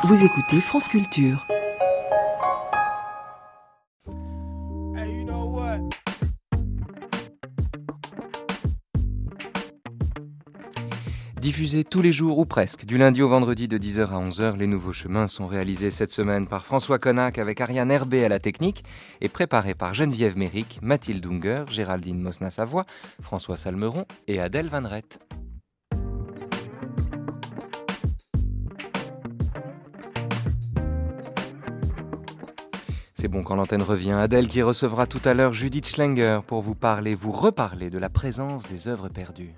Vous écoutez France Culture. Diffusés tous les jours ou presque, du lundi au vendredi de 10h à 11h, les nouveaux chemins sont réalisés cette semaine par François Connac avec Ariane Herbé à la technique et préparés par Geneviève Méric, Mathilde Unger, Géraldine Mosna-Savoie, François Salmeron et Adèle Van Rett. C'est bon quand l'antenne revient. Adèle qui recevra tout à l'heure Judith Schlenger pour vous reparler de la présence des œuvres perdues.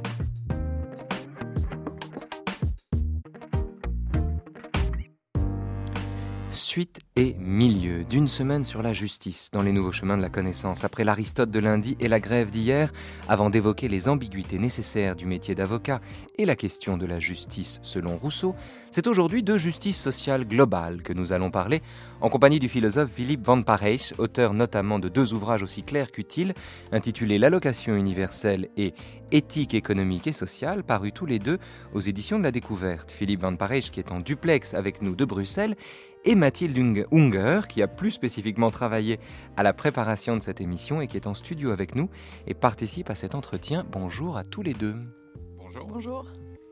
Suite et milieu d'une semaine sur la justice dans les nouveaux chemins de la connaissance, après l'Aristote de lundi et la grève d'hier, avant d'évoquer les ambiguïtés nécessaires du métier d'avocat et la question de la justice selon Rousseau, c'est aujourd'hui de justice sociale globale que nous allons parler, en compagnie du philosophe Philippe Van Parijs, auteur notamment de 2 ouvrages aussi clairs qu'utiles, intitulés L'allocation universelle et Éthique économique et sociale, parus tous les deux aux éditions de la Découverte. Philippe Van Parijs qui est en duplex avec nous de Bruxelles, et Mathilde Unger, qui a plus spécifiquement travaillé à la préparation de cette émission et qui est en studio avec nous et participe à cet entretien. Bonjour à tous les deux. Bonjour. Bonjour.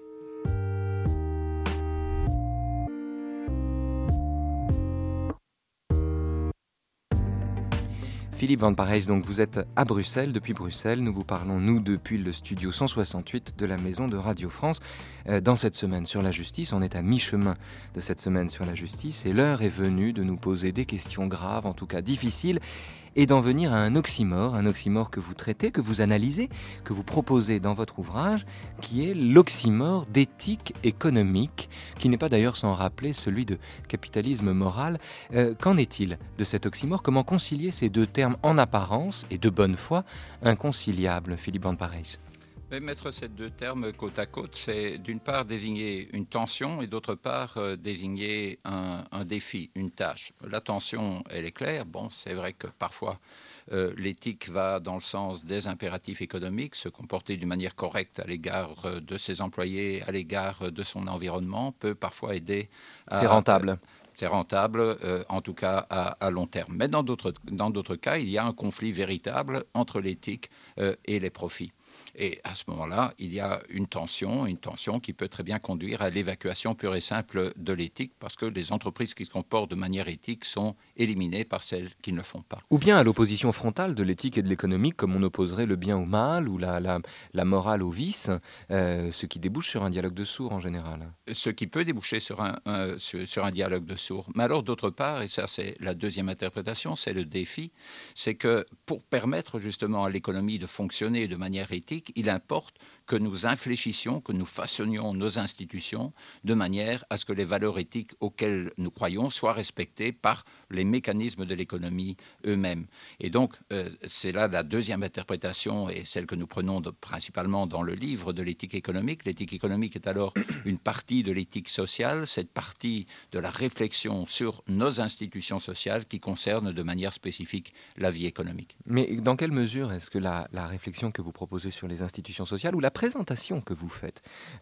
Philippe Van Parijs, donc vous êtes à Bruxelles, depuis Bruxelles. Nous vous parlons, nous, depuis le studio 168 de la Maison de Radio France. Dans cette semaine sur la justice, on est à mi-chemin de cette semaine sur la justice et l'heure est venue de nous poser des questions graves, en tout cas difficiles, et d'en venir à un oxymore que vous traitez, que vous analysez, que vous proposez dans votre ouvrage, qui est l'oxymore d'éthique économique, qui n'est pas d'ailleurs sans rappeler celui de capitalisme moral. Qu'en est-il de cet oxymore ? Comment concilier ces deux termes en apparence et de bonne foi inconciliables, Philippe Van Parijs ? Mettre ces deux termes côte à côte, c'est d'une part désigner une tension et d'autre part désigner un défi, une tâche. La tension, elle est claire. Bon, c'est vrai que parfois l'éthique va dans le sens des impératifs économiques, se comporter d'une manière correcte à l'égard de ses employés, à l'égard de son environnement, peut parfois aider à... C'est rentable. C'est rentable, en tout cas à long terme. Mais dans d'autres cas, il y a un conflit véritable entre l'éthique et les profits. Et à ce moment-là, il y a une tension qui peut très bien conduire à l'évacuation pure et simple de l'éthique, parce que les entreprises qui se comportent de manière éthique sont éliminées par celles qui ne le font pas. Ou bien à l'opposition frontale de l'éthique et de l'économique, comme on opposerait le bien au mal ou la morale au vice, ce qui débouche sur un dialogue de sourds en général. Ce qui peut déboucher sur un dialogue de sourds. Mais alors d'autre part, et ça c'est la deuxième interprétation, c'est le défi, c'est que pour permettre justement à l'économie de fonctionner de manière éthique, il importe que nous infléchissions, que nous façonnions nos institutions de manière à ce que les valeurs éthiques auxquelles nous croyons soient respectées par les mécanismes de l'économie eux-mêmes. Et donc, c'est là la deuxième interprétation et celle que nous prenons principalement dans le livre de l'éthique économique. L'éthique économique est alors une partie de l'éthique sociale, cette partie de la réflexion sur nos institutions sociales qui concerne de manière spécifique la vie économique. Mais dans quelle mesure est-ce que la réflexion que vous proposez sur les institutions sociales ou la présentation que vous faites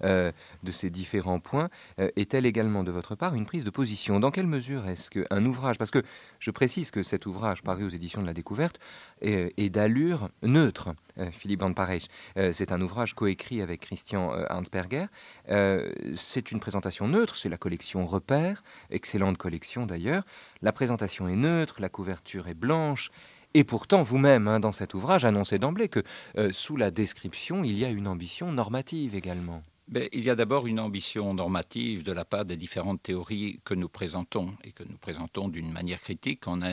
de ces différents points est-elle également de votre part une prise de position ? Dans quelle mesure est-ce qu'un ouvrage, parce que je précise que cet ouvrage paru aux éditions de la Découverte est d'allure neutre, Philippe Van Parijs, c'est un ouvrage coécrit avec Christian Hansberger, c'est une présentation neutre, c'est la collection Repères, excellente collection d'ailleurs, la présentation est neutre, la couverture est blanche. Et pourtant, vous-même, dans cet ouvrage, annoncez d'emblée que sous la description, il y a une ambition normative également. Il y a d'abord une ambition normative de la part des différentes théories que nous présentons et que nous présentons d'une manière critique en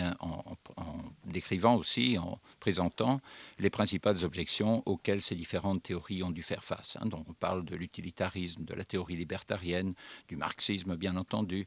décrivant aussi, en présentant les principales objections auxquelles ces différentes théories ont dû faire face. Donc on parle de l'utilitarisme, de la théorie libertarienne, du marxisme bien entendu,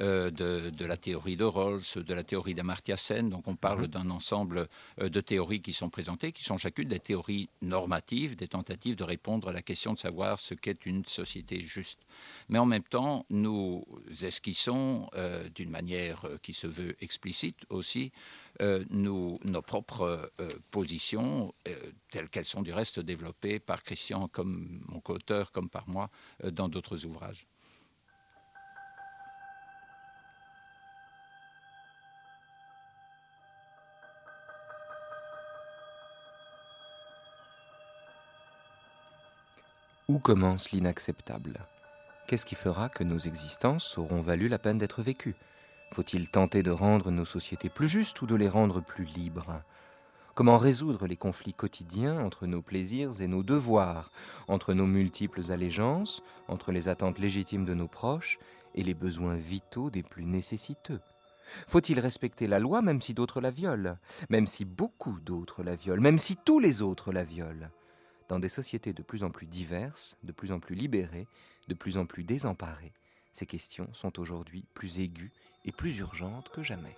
de la théorie de Rawls, de la théorie d'Amartya Sen. Donc on parle d'un ensemble de théories qui sont présentées, qui sont chacune des théories normatives, des tentatives de répondre à la question de savoir ce qu'est une société juste. Mais en même temps, nous esquissons d'une manière qui se veut explicite aussi nos propres positions, telles qu'elles sont du reste développées par Christian comme mon co-auteur, comme par moi, dans d'autres ouvrages. Où commence l'inacceptable ? Qu'est-ce qui fera que nos existences auront valu la peine d'être vécues ? Faut-il tenter de rendre nos sociétés plus justes ou de les rendre plus libres ? Comment résoudre les conflits quotidiens entre nos plaisirs et nos devoirs, entre nos multiples allégeances, entre les attentes légitimes de nos proches et les besoins vitaux des plus nécessiteux ? Faut-il respecter la loi même si d'autres la violent, même si beaucoup d'autres la violent, même si tous les autres la violent ? Dans des sociétés de plus en plus diverses, de plus en plus libérées, de plus en plus désemparées, ces questions sont aujourd'hui plus aiguës et plus urgentes que jamais.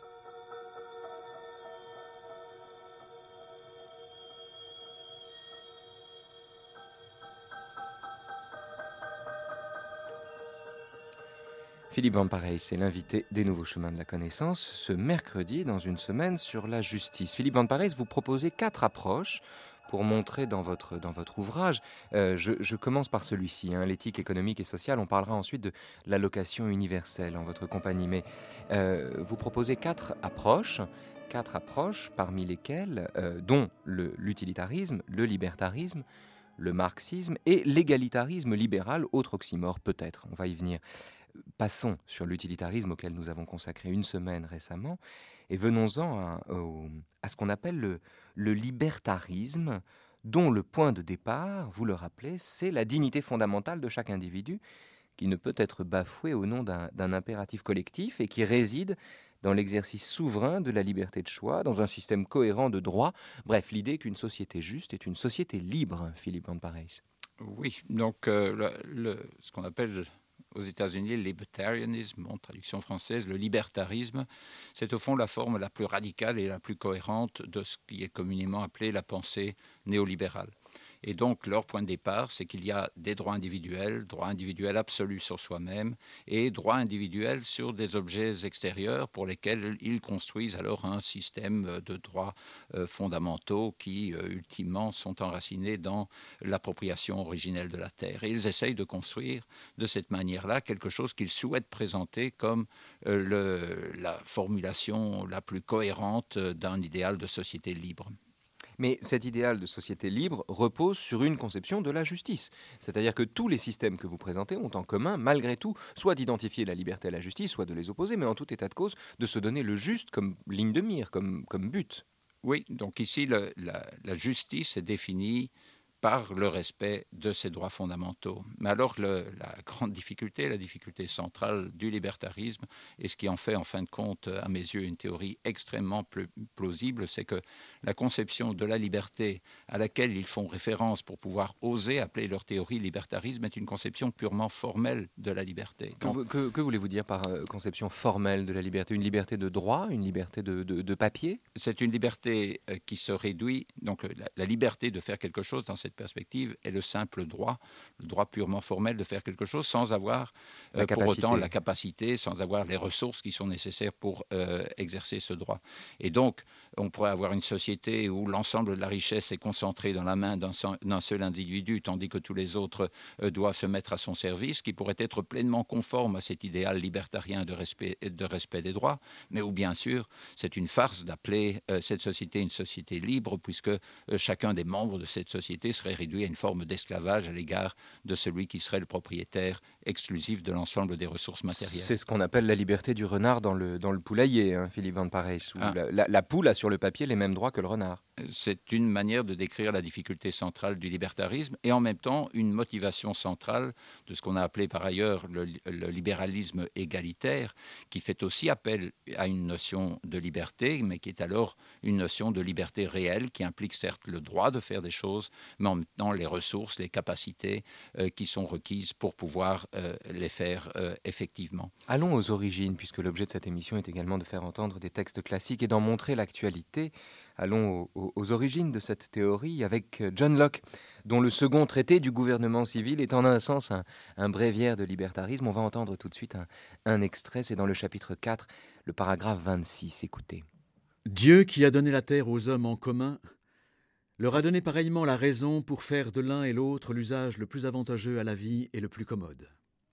Philippe Van Parijs est l'invité des Nouveaux Chemins de la Connaissance ce mercredi dans une semaine sur la justice. Philippe Van Parijs, vous proposez 4 approches pour montrer dans votre ouvrage. Je commence par celui-ci, l'éthique économique et sociale. On parlera ensuite de l'allocation universelle en votre compagnie. Mais vous proposez 4 approches parmi lesquelles, dont l'utilitarisme, le libertarisme, le marxisme et l'égalitarisme libéral, autre oxymore peut-être, on va y venir. Passons sur l'utilitarisme auquel nous avons consacré une semaine récemment et venons-en à ce qu'on appelle le libertarisme, dont le point de départ, vous le rappelez, c'est la dignité fondamentale de chaque individu qui ne peut être bafouée au nom d'un impératif collectif et qui réside dans l'exercice souverain de la liberté de choix, dans un système cohérent de droits. Bref, l'idée qu'une société juste est une société libre, Philippe Van Parijs. Oui, donc ce qu'on appelle aux États-Unis le libertarianisme, en traduction française, le libertarisme, c'est au fond la forme la plus radicale et la plus cohérente de ce qui est communément appelé la pensée néolibérale. Et donc, leur point de départ, c'est qu'il y a des droits individuels absolus sur soi-même et droits individuels sur des objets extérieurs pour lesquels ils construisent alors un système de droits fondamentaux qui, ultimement, sont enracinés dans l'appropriation originelle de la terre. Et ils essayent de construire de cette manière-là quelque chose qu'ils souhaitent présenter comme la formulation la plus cohérente d'un idéal de société libre. Mais cet idéal de société libre repose sur une conception de la justice. C'est-à-dire que tous les systèmes que vous présentez ont en commun, malgré tout, soit d'identifier la liberté à la justice, soit de les opposer, mais en tout état de cause, de se donner le juste comme ligne de mire, comme but. Oui, donc ici, la justice est définie par le respect de ces droits fondamentaux. Mais alors, la grande difficulté, la difficulté centrale du libertarisme, et ce qui en fait, en fin de compte, à mes yeux, une théorie extrêmement plausible, c'est que la conception de la liberté à laquelle ils font référence pour pouvoir oser appeler leur théorie libertarisme est une conception purement formelle de la liberté. Donc, que voulez-vous dire par conception formelle de la liberté ? Une liberté de droit ? Une liberté de papier ? C'est une liberté qui se réduit, donc la liberté de faire quelque chose dans cette perspective est le simple droit, le droit purement formel de faire quelque chose sans avoir pour autant la capacité, sans avoir les ressources qui sont nécessaires pour exercer ce droit. Et donc, on pourrait avoir une société où l'ensemble de la richesse est concentré dans la main d'un seul individu, tandis que tous les autres doivent se mettre à son service, qui pourrait être pleinement conforme à cet idéal libertarien de respect des droits, mais où bien sûr, c'est une farce d'appeler cette société une société libre, puisque chacun des membres de cette société serait réduit à une forme d'esclavage à l'égard de celui qui serait le propriétaire exclusif de l'ensemble des ressources matérielles. C'est ce qu'on appelle la liberté du renard dans le poulailler, Philippe Van Parijs, où la poule a sur le papier les mêmes droits que le renard. C'est une manière de décrire la difficulté centrale du libertarisme et en même temps une motivation centrale de ce qu'on a appelé par ailleurs le libéralisme égalitaire, qui fait aussi appel à une notion de liberté, mais qui est alors une notion de liberté réelle qui implique certes le droit de faire des choses, mais en même temps les ressources, les capacités qui sont requises pour pouvoir les faire effectivement. Allons aux origines, puisque l'objet de cette émission est également de faire entendre des textes classiques et d'en montrer l'actualité. Allons aux origines de cette théorie avec John Locke, dont le second traité du gouvernement civil est en un sens un bréviaire de libertarisme. On va entendre tout de suite un extrait, c'est dans le chapitre 4, le paragraphe 26. Écoutez. Dieu qui a donné la terre aux hommes en commun leur a donné pareillement la raison pour faire de l'un et l'autre l'usage le plus avantageux à la vie et le plus commode.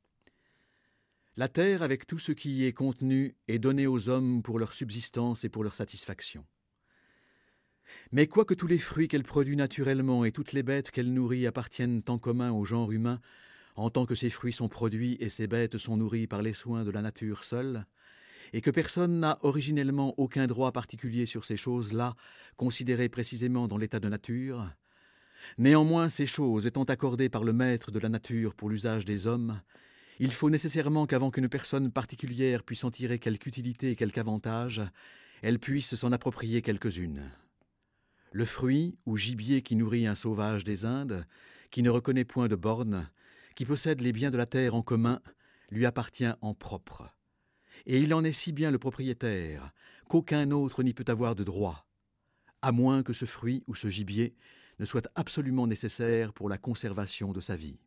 La terre, avec tout ce qui y est contenu, est donnée aux hommes pour leur subsistance et pour leur satisfaction. Mais quoique tous les fruits qu'elle produit naturellement et toutes les bêtes qu'elle nourrit appartiennent en commun au genre humain, en tant que ces fruits sont produits et ces bêtes sont nourries par les soins de la nature seule, et que personne n'a originellement aucun droit particulier sur ces choses-là, considérées précisément dans l'état de nature, néanmoins ces choses étant accordées par le maître de la nature pour l'usage des hommes, il faut nécessairement qu'avant qu'une personne particulière puisse en tirer quelque utilité et quelque avantage, elle puisse s'en approprier quelques-unes. Le fruit ou gibier qui nourrit un sauvage des Indes, qui ne reconnaît point de bornes, qui possède les biens de la terre en commun, lui appartient en propre. Et il en est si bien le propriétaire qu'aucun autre n'y peut avoir de droit, à moins que ce fruit ou ce gibier ne soit absolument nécessaire pour la conservation de sa vie.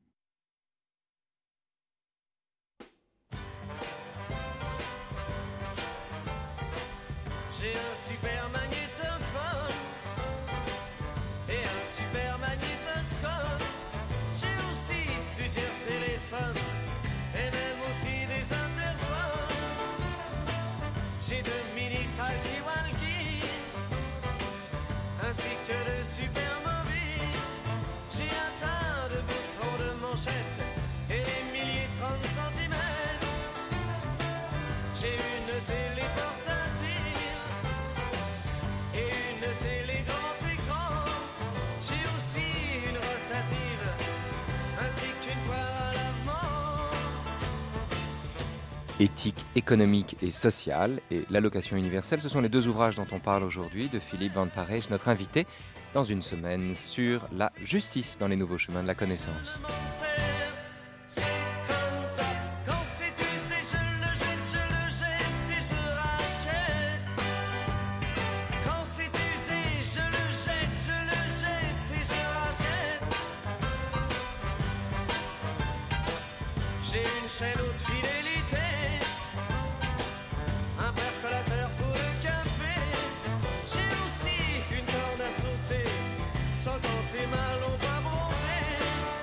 J'ai un super magnétophone et un super magnétoscope. J'ai aussi plusieurs téléphones et même aussi des interphones. J'ai 2 mini talkie-walkie ainsi que de super mobiles. J'ai un tas de boutons de manchette et des milliers de 30 centimètres. J'ai une télé portative et une télé grand écran. J'ai aussi une rotative ainsi qu'une poire à lavement. Éthique, économique et sociale et l'allocation universelle, ce sont les 2 ouvrages dont on parle aujourd'hui de Philippe Van Parijs, notre invité, dans une semaine sur la justice dans les nouveaux chemins de la connaissance. C'est comme ça, quand c'est usé, je le jette et je rachète. Quand c'est usé, je le jette et je rachète. J'ai une chaîne haute fidélité, un percolateur pour le café. J'ai aussi une corde à sauter, sans compter ma lampe à bronzer.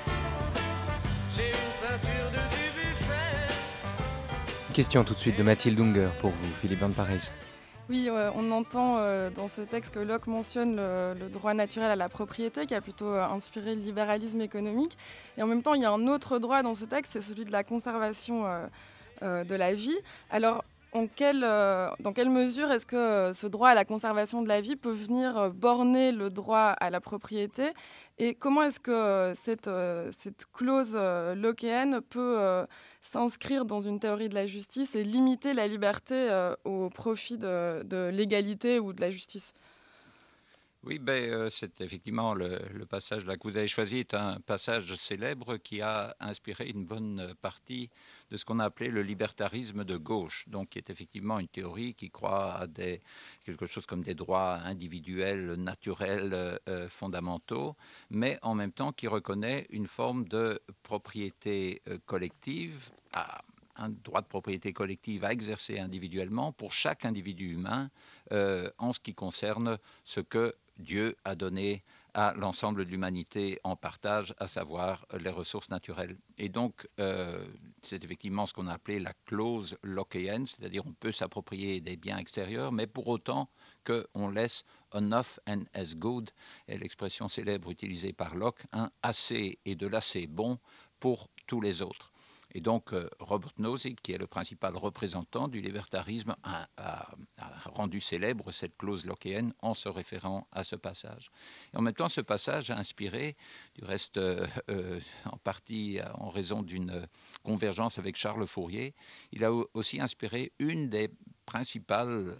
J'ai une peinture de Dubuffet. Question tout de suite de Mathilde Unger pour vous, Philippe Van Parijs. Oui, on entend dans ce texte que Locke mentionne le droit naturel à la propriété qui a plutôt inspiré le libéralisme économique. Et en même temps, il y a un autre droit dans ce texte, c'est celui de la conservation de la vie. Alors, dans quelle mesure est-ce que ce droit à la conservation de la vie peut venir borner le droit à la propriété ? Et comment est-ce que cette clause lockéenne peut s'inscrire dans une théorie de la justice et limiter la liberté au profit de l'égalité ou de la justice ? Oui, c'est effectivement le passage là que vous avez choisi est un passage célèbre qui a inspiré une bonne partie de ce qu'on a appelé le libertarisme de gauche, donc qui est effectivement une théorie qui croit à quelque chose comme des droits individuels, naturels, fondamentaux, mais en même temps qui reconnaît une forme de propriété collective, un droit de propriété collective à exercer individuellement pour chaque individu humain en ce qui concerne ce que Dieu a donné à l'ensemble de l'humanité en partage, à savoir les ressources naturelles. Et donc, c'est effectivement ce qu'on a appelé la clause lockéenne, c'est-à-dire on peut s'approprier des biens extérieurs, mais pour autant qu'on laisse enough and as good, est l'expression célèbre utilisée par Locke, assez et de l'assez bon pour tous les autres. Et donc, Robert Nozick, qui est le principal représentant du libertarisme, a rendu célèbre cette clause lockéenne en se référant à ce passage. Et en même temps, ce passage a inspiré, du reste en partie en raison d'une convergence avec Charles Fourier, il a aussi inspiré une des principales,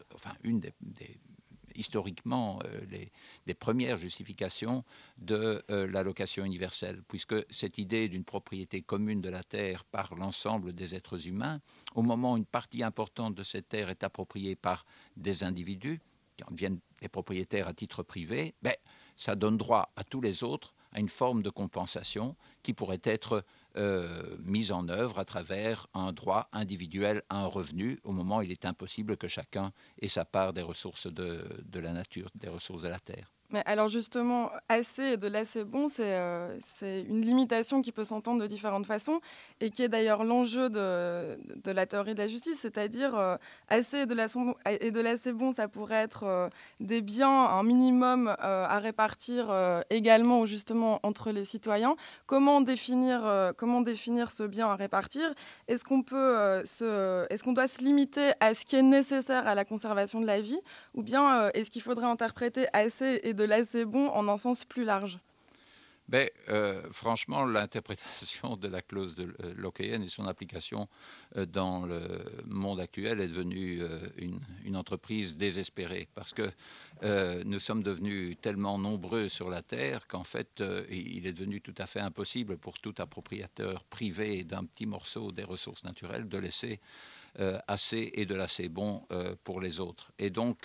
historiquement des premières justifications de l'allocation universelle, puisque cette idée d'une propriété commune de la terre par l'ensemble des êtres humains, au moment où une partie importante de cette terre est appropriée par des individus, qui en deviennent des propriétaires à titre privé, ça donne droit à tous les autres à une forme de compensation qui pourrait être mise en œuvre à travers un droit individuel à un revenu au moment où il est impossible que chacun ait sa part des ressources de la nature, des ressources de la terre. Mais alors justement, assez et de l'assez bon, c'est une limitation qui peut s'entendre de différentes façons et qui est d'ailleurs l'enjeu de la théorie de la justice, c'est-à-dire assez et de l'assez bon, ça pourrait être des biens, un minimum à répartir également ou justement entre les citoyens. Comment définir ce bien à répartir? Est-ce qu'on doit se limiter à ce qui est nécessaire à la conservation de la vie, ou bien est-ce qu'il faudrait interpréter assez et de l'assez bon en un sens plus large? Franchement, l'interprétation de la clause de lockéenne et son application dans le monde actuel est devenue une entreprise désespérée parce que nous sommes devenus tellement nombreux sur la Terre qu'en fait, il est devenu tout à fait impossible pour tout appropriateur privé d'un petit morceau des ressources naturelles de laisser assez et de l'assez bon pour les autres. Et donc,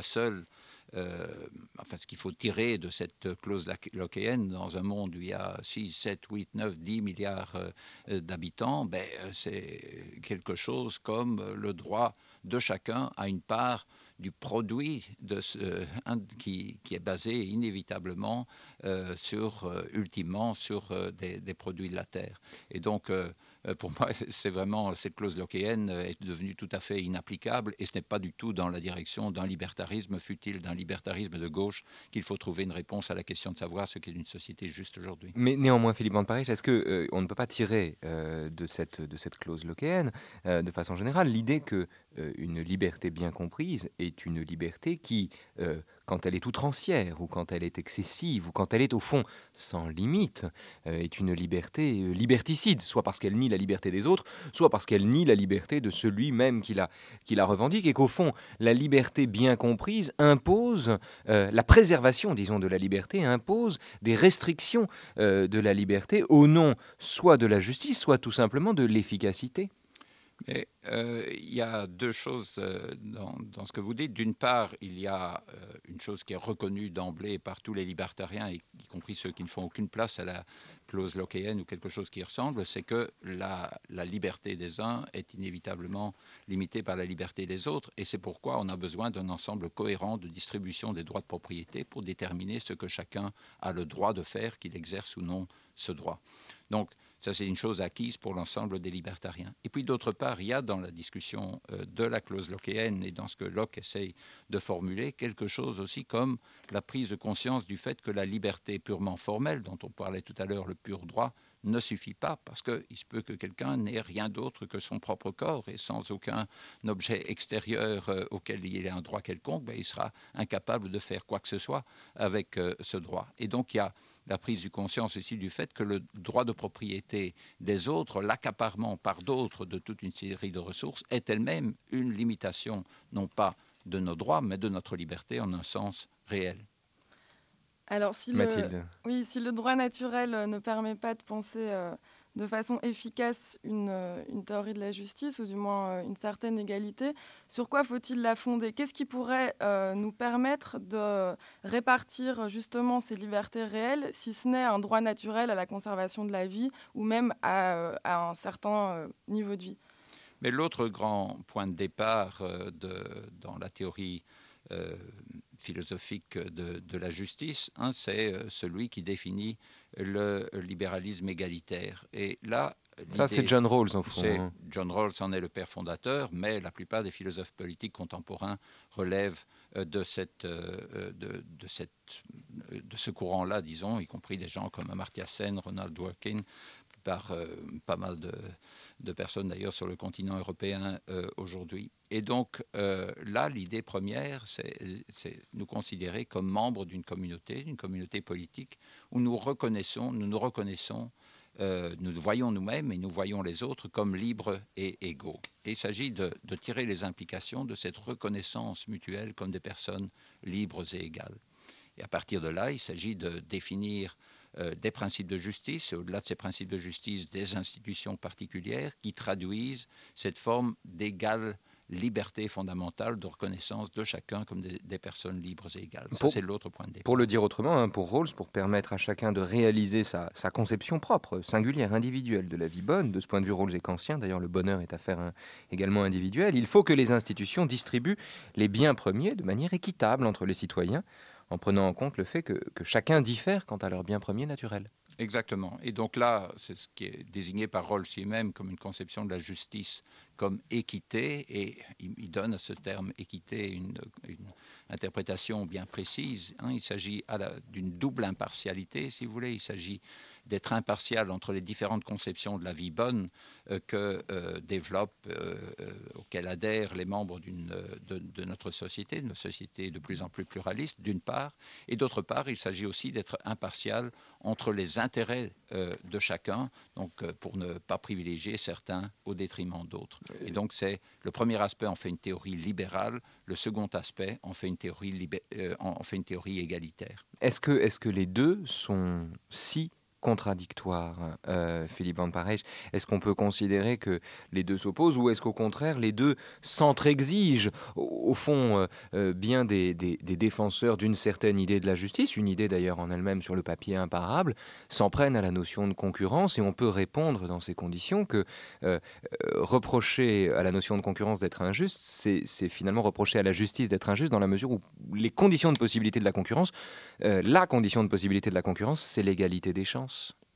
ce qu'il faut tirer de cette clause lockéenne dans un monde où il y a 6, 7, 8, 9, 10 milliards d'habitants, c'est quelque chose comme le droit de chacun à une part du produit qui est basé inévitablement ultimement sur des produits de la terre. Et donc, pour moi, c'est vraiment, cette clause lockéenne est devenue tout à fait inapplicable et ce n'est pas du tout dans la direction d'un libertarisme, fût-il d'un libertarisme de gauche, qu'il faut trouver une réponse à la question de savoir ce qu'est une société juste aujourd'hui. Mais néanmoins, Philippe Van Parijs, est-ce qu'on ne peut pas tirer de cette clause lockéenne, de façon générale, l'idée que une liberté bien comprise est une liberté qui, quand elle est outrancière, ou quand elle est excessive, ou quand elle est au fond sans limite, est une liberté liberticide, soit parce qu'elle nie la liberté des autres, soit parce qu'elle nie la liberté de celui même qui la revendique, et qu'au fond, la liberté bien comprise impose, la préservation, disons, de la liberté, impose des restrictions de la liberté au nom soit de la justice, soit tout simplement de l'efficacité. Mais il y a deux choses dans ce que vous dites. D'une part, il y a une chose qui est reconnue d'emblée par tous les libertariens, y compris ceux qui ne font aucune place à la clause lockéenne ou quelque chose qui ressemble, c'est que la liberté des uns est inévitablement limitée par la liberté des autres. Et c'est pourquoi on a besoin d'un ensemble cohérent de distribution des droits de propriété pour déterminer ce que chacun a le droit de faire, qu'il exerce ou non ce droit. Donc, ça, c'est une chose acquise pour l'ensemble des libertariens. Et puis, d'autre part, il y a dans la discussion de la clause lockéenne et dans ce que Locke essaye de formuler, quelque chose aussi comme la prise de conscience du fait que la liberté purement formelle, dont on parlait tout à l'heure, le pur droit, ne suffit pas parce qu'il se peut que quelqu'un n'ait rien d'autre que son propre corps et sans aucun objet extérieur auquel il ait un droit quelconque, il sera incapable de faire quoi que ce soit avec ce droit. Et donc, il y a la prise de conscience aussi du fait que le droit de propriété des autres, l'accaparement par d'autres de toute une série de ressources, est elle-même une limitation, non pas de nos droits, mais de notre liberté en un sens réel. Alors, si le droit naturel ne permet pas de penser de façon efficace une théorie de la justice, ou du moins une certaine égalité, sur quoi faut-il la fonder? Qu'est-ce qui pourrait nous permettre de répartir justement ces libertés réelles, si ce n'est un droit naturel à la conservation de la vie, ou même à un certain niveau de vie? Mais l'autre grand point de départ dans la théorie philosophique de la justice, c'est celui qui définit le libéralisme égalitaire. Et là, ça, c'est John Rawls, en fond. John Rawls en est le père fondateur, mais la plupart des philosophes politiques contemporains relèvent de ce courant-là, disons, y compris des gens comme Amartya Sen, Ronald Dworkin, par pas mal de personnes d'ailleurs sur le continent européen aujourd'hui. Et donc là, l'idée première, c'est nous considérer comme membres d'une communauté politique où nous nous reconnaissons, nous voyons nous-mêmes et nous voyons les autres comme libres et égaux. Et il s'agit de tirer les implications de cette reconnaissance mutuelle comme des personnes libres et égales. Et à partir de là, il s'agit de définir des principes de justice, et au-delà de ces principes de justice, des institutions particulières qui traduisent cette forme d'égale liberté fondamentale de reconnaissance de chacun comme des personnes libres et égales. Ça, c'est l'autre point de départ. Pour le dire autrement, pour Rawls, pour permettre à chacun de réaliser sa conception propre, singulière, individuelle de la vie bonne, de ce point de vue Rawls est kantien, d'ailleurs le bonheur est affaire également individuelle, il faut que les institutions distribuent les biens premiers de manière équitable entre les citoyens, en prenant en compte le fait que chacun diffère quant à leur bien premier naturel. Exactement. Et donc là, c'est ce qui est désigné par Rawls lui-même comme une conception de la justice comme équité, et il donne à ce terme équité une interprétation bien précise. Il s'agit d'une double impartialité, si vous voulez. Il s'agit d'être impartial entre les différentes conceptions de la vie bonne que développent, auxquelles adhèrent les membres de notre société, une société de plus en plus pluraliste, d'une part, et d'autre part, il s'agit aussi d'être impartial entre les intérêts de chacun, donc pour ne pas privilégier certains au détriment d'autres. Et donc c'est le premier aspect, on fait une théorie libérale, le second aspect, on fait une théorie égalitaire. Est-ce que les deux sont si contradictoires, Philippe Van Parijs? Est-ce qu'on peut considérer que les deux s'opposent, ou est-ce qu'au contraire les deux s'entre-exigent, au fond, bien des défenseurs d'une certaine idée de la justice, une idée d'ailleurs en elle-même sur le papier imparable, s'en prennent à la notion de concurrence, et on peut répondre dans ces conditions que reprocher à la notion de concurrence d'être injuste, c'est finalement reprocher à la justice d'être injuste, dans la mesure où les conditions de possibilité de la concurrence, la condition de possibilité de la concurrence, c'est l'égalité des chances.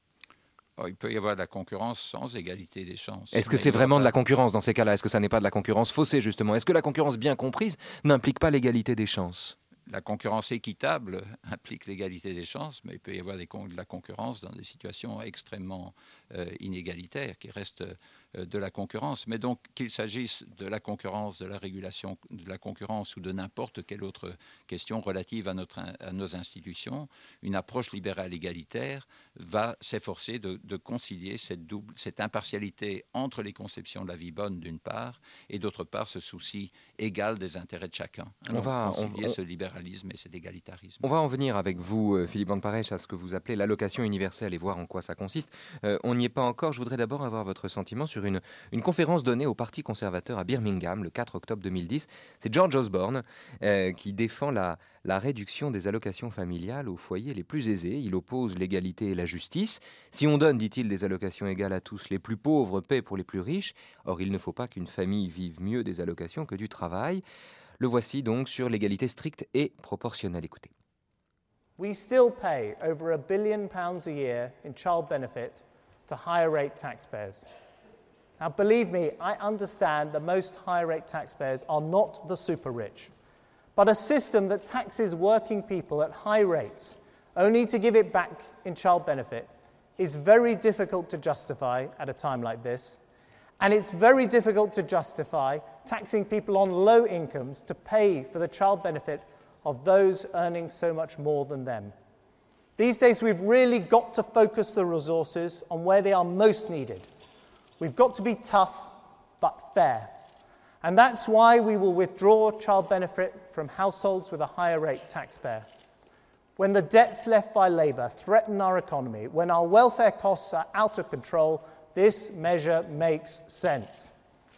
Il peut y avoir de la concurrence sans égalité des chances. Est-ce que c'est vraiment de la concurrence dans ces cas-là? Est-ce que ça n'est pas de la concurrence faussée, justement? Est-ce que la concurrence bien comprise n'implique pas l'égalité des chances? La concurrence équitable implique l'égalité des chances, mais il peut y avoir de la concurrence dans des situations extrêmement inégalitaires qui restent de la concurrence. Mais donc, qu'il s'agisse de la concurrence, de la régulation de la concurrence ou de n'importe quelle autre question relative à nos institutions, une approche libérale égalitaire va s'efforcer de concilier cette impartialité entre les conceptions de la vie bonne d'une part et d'autre part ce souci égal des intérêts de chacun. On va concilier ce libéralisme et cet égalitarisme. On va en venir avec vous, Philippe Van Parijs, à ce que vous appelez l'allocation universelle et voir en quoi ça consiste. On n'y est pas encore. Je voudrais d'abord avoir votre sentiment sur une conférence donnée au Parti conservateur à Birmingham le 4 octobre 2010. C'est George Osborne qui défend la réduction des allocations familiales aux foyers les plus aisés. Il oppose l'égalité et la justice. Si on donne, dit-il, des allocations égales à tous, les plus pauvres paient pour les plus riches. Or, il ne faut pas qu'une famille vive mieux des allocations que du travail. Le voici donc sur l'égalité stricte et proportionnelle. Écoutez. We still pay over £1 billion a year in child benefit to higher rate taxpayers. Now, believe me, I understand that most higher rate taxpayers are not the super rich. But a system that taxes working people at high rates only to give it back in child benefit is very difficult to justify at a time like this. And it's very difficult to justify taxing people on low incomes to pay for the child benefit of those earning so much more than them. These days, we've really got to focus the resources on where they are most needed. We've got to be tough, but fair. And that's why we will withdraw child benefit from households with a higher rate taxpayer. When the debts left by Labour threaten our economy, when our welfare costs are out of control, this measure makes sense.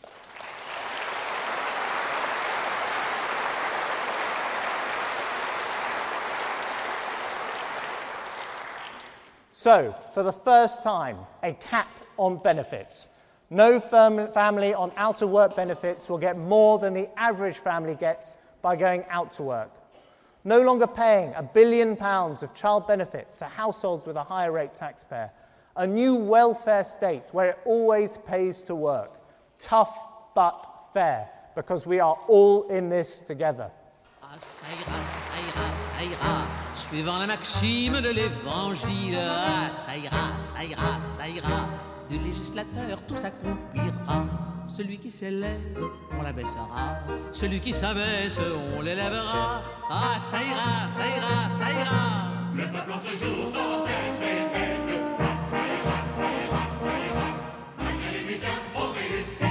So, for the first time, a cap on benefits. No family on out-of-work benefits will get more than the average family gets by going out to work. No longer paying £1 billion of child benefit to households with a higher rate taxpayer. A new welfare state where it always pays to work. Tough but fair, because we are all in this together. Ah, ça ira, ça ira, ça ira, suivant la maxime de l'évangile. Ah, ça ira, ça ira, ça ira, du législateur tout s'accomplira. Celui qui s'élève, on l'abaissera. Celui qui s'abaisse, on l'élèvera. Ah, ça ira, ça ira, ça ira. Le peuple en ce jour sans cesse répète. Ah, ça ira, ça ira, ça ira. Malgré les mutins, on réussira.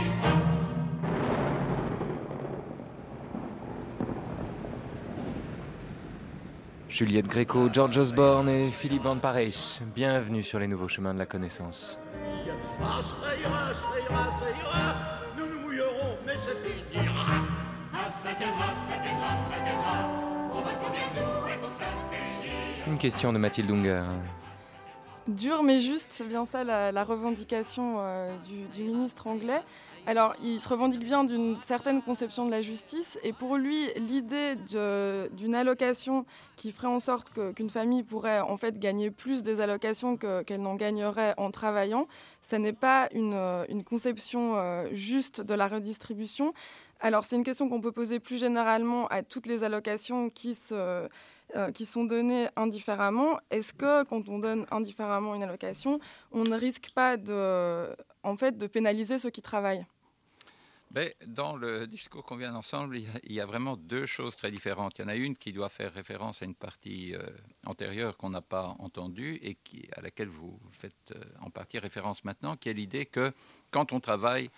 Juliette Gréco, George Osborne et Philippe Van Parijs. Bienvenue sur les nouveaux chemins de la connaissance. Ah, ça ira, ça ira, ça ira. Nous nous mouillerons, mais ça finira. Ah, ça tiendra, ça tiendra, ça tiendra. On va trop bien nous et pour que ça se délire. Une question de Mathilde Unger. Dur mais juste, c'est bien ça la revendication du ministre anglais. Alors, il se revendique bien d'une certaine conception de la justice, et pour lui, l'idée d'une allocation qui ferait en sorte qu'une famille pourrait en fait gagner plus des allocations qu'elle n'en gagnerait en travaillant, ça n'est pas une conception juste de la redistribution. Alors, c'est une question qu'on peut poser plus généralement à toutes les allocations qui sont données indifféremment. Est-ce que, quand on donne indifféremment une allocation, on ne risque pas de pénaliser ceux qui travaillent ? Mais dans le discours qu'on vient d'ensemble, il y a vraiment deux choses très différentes. Il y en a une qui doit faire référence à une partie antérieure qu'on n'a pas entendue et à laquelle vous faites en partie référence maintenant, qui est l'idée que quand on travaille,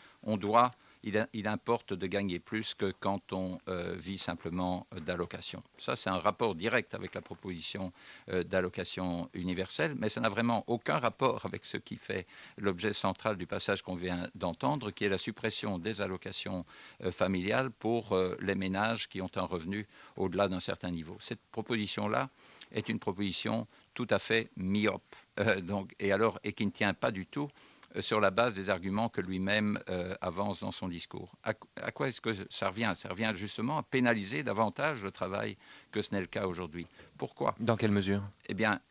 il importe de gagner plus que quand on vit simplement d'allocation. Ça, c'est un rapport direct avec la proposition d'allocation universelle, mais ça n'a vraiment aucun rapport avec ce qui fait l'objet central du passage qu'on vient d'entendre, qui est la suppression des allocations familiales pour les ménages qui ont un revenu au-delà d'un certain niveau. Cette proposition-là est une proposition tout à fait myope et qui ne tient pas du tout sur la base des arguments que lui-même avance dans son discours. À quoi est-ce que ça revient ? Ça revient justement à pénaliser davantage le travail que ce n'est le cas aujourd'hui. Pourquoi ? Dans quelle mesure ? Eh bien,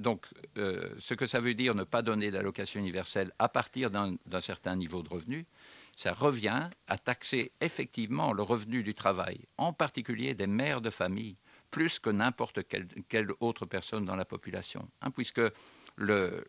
ce que ça veut dire ne pas donner d'allocation universelle à partir d'un certain niveau de revenu, ça revient à taxer effectivement le revenu du travail, en particulier des mères de famille, plus que n'importe quelle autre personne dans la population, puisque le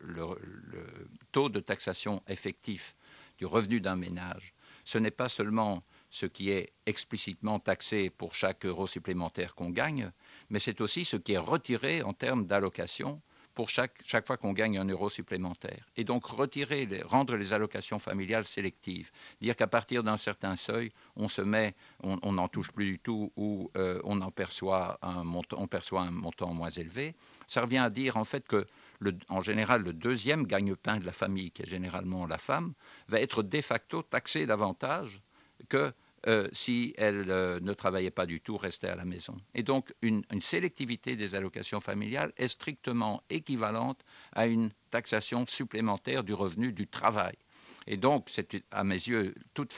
taux de taxation effectif du revenu d'un ménage, ce n'est pas seulement ce qui est explicitement taxé pour chaque euro supplémentaire qu'on gagne, mais c'est aussi ce qui est retiré en termes d'allocation pour chaque fois qu'on gagne un euro supplémentaire. Et donc rendre les allocations familiales sélectives, dire qu'à partir d'un certain seuil, on n'en touche plus du tout ou on perçoit un montant moins élevé, ça revient à dire en fait que en général, le deuxième gagne-pain de la famille, qui est généralement la femme, va être de facto taxé davantage que si elle ne travaillait pas du tout, restait à la maison. Et donc, une sélectivité des allocations familiales est strictement équivalente à une taxation supplémentaire du revenu du travail. Et donc, c'est à mes yeux toute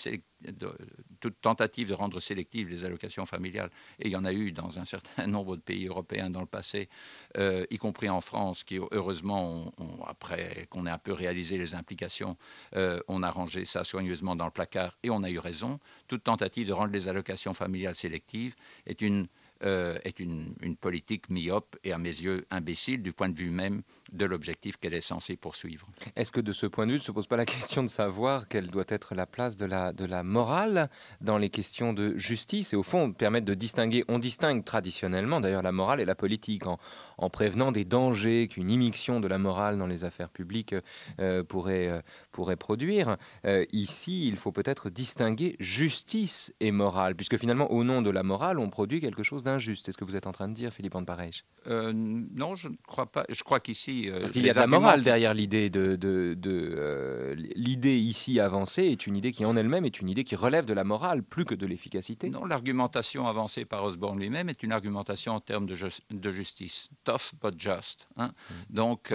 tentative de rendre sélectives les allocations familiales, et il y en a eu dans un certain nombre de pays européens dans le passé, y compris en France, qui heureusement, après qu'on ait un peu réalisé les implications, on a rangé ça soigneusement dans le placard, et on a eu raison. Toute tentative de rendre les allocations familiales sélectives est une politique myope et à mes yeux imbécile du point de vue même de l'objectif qu'elle est censée poursuivre. Est-ce que de ce point de vue ne se pose pas la question de savoir quelle doit être la place de la morale dans les questions de justice et au fond permettre de distinguer, on distingue traditionnellement d'ailleurs la morale et la politique en prévenant des dangers qu'une immixtion de la morale dans les affaires publiques pourrait produire. Ici, il faut peut-être distinguer justice et morale, puisque finalement au nom de la morale, on produit quelque chose d'injuste. Est-ce que vous êtes en train de dire, Philippe Van Parijs ? Non, je ne crois pas. Je crois qu'ici... Parce qu'il y a de la morale derrière l'idée l'idée ici avancée est une idée qui en elle-même est une idée qui relève de la morale plus que de l'efficacité. Non, l'argumentation avancée par Osborne lui-même est une argumentation en termes de justice. Tough but just. Donc,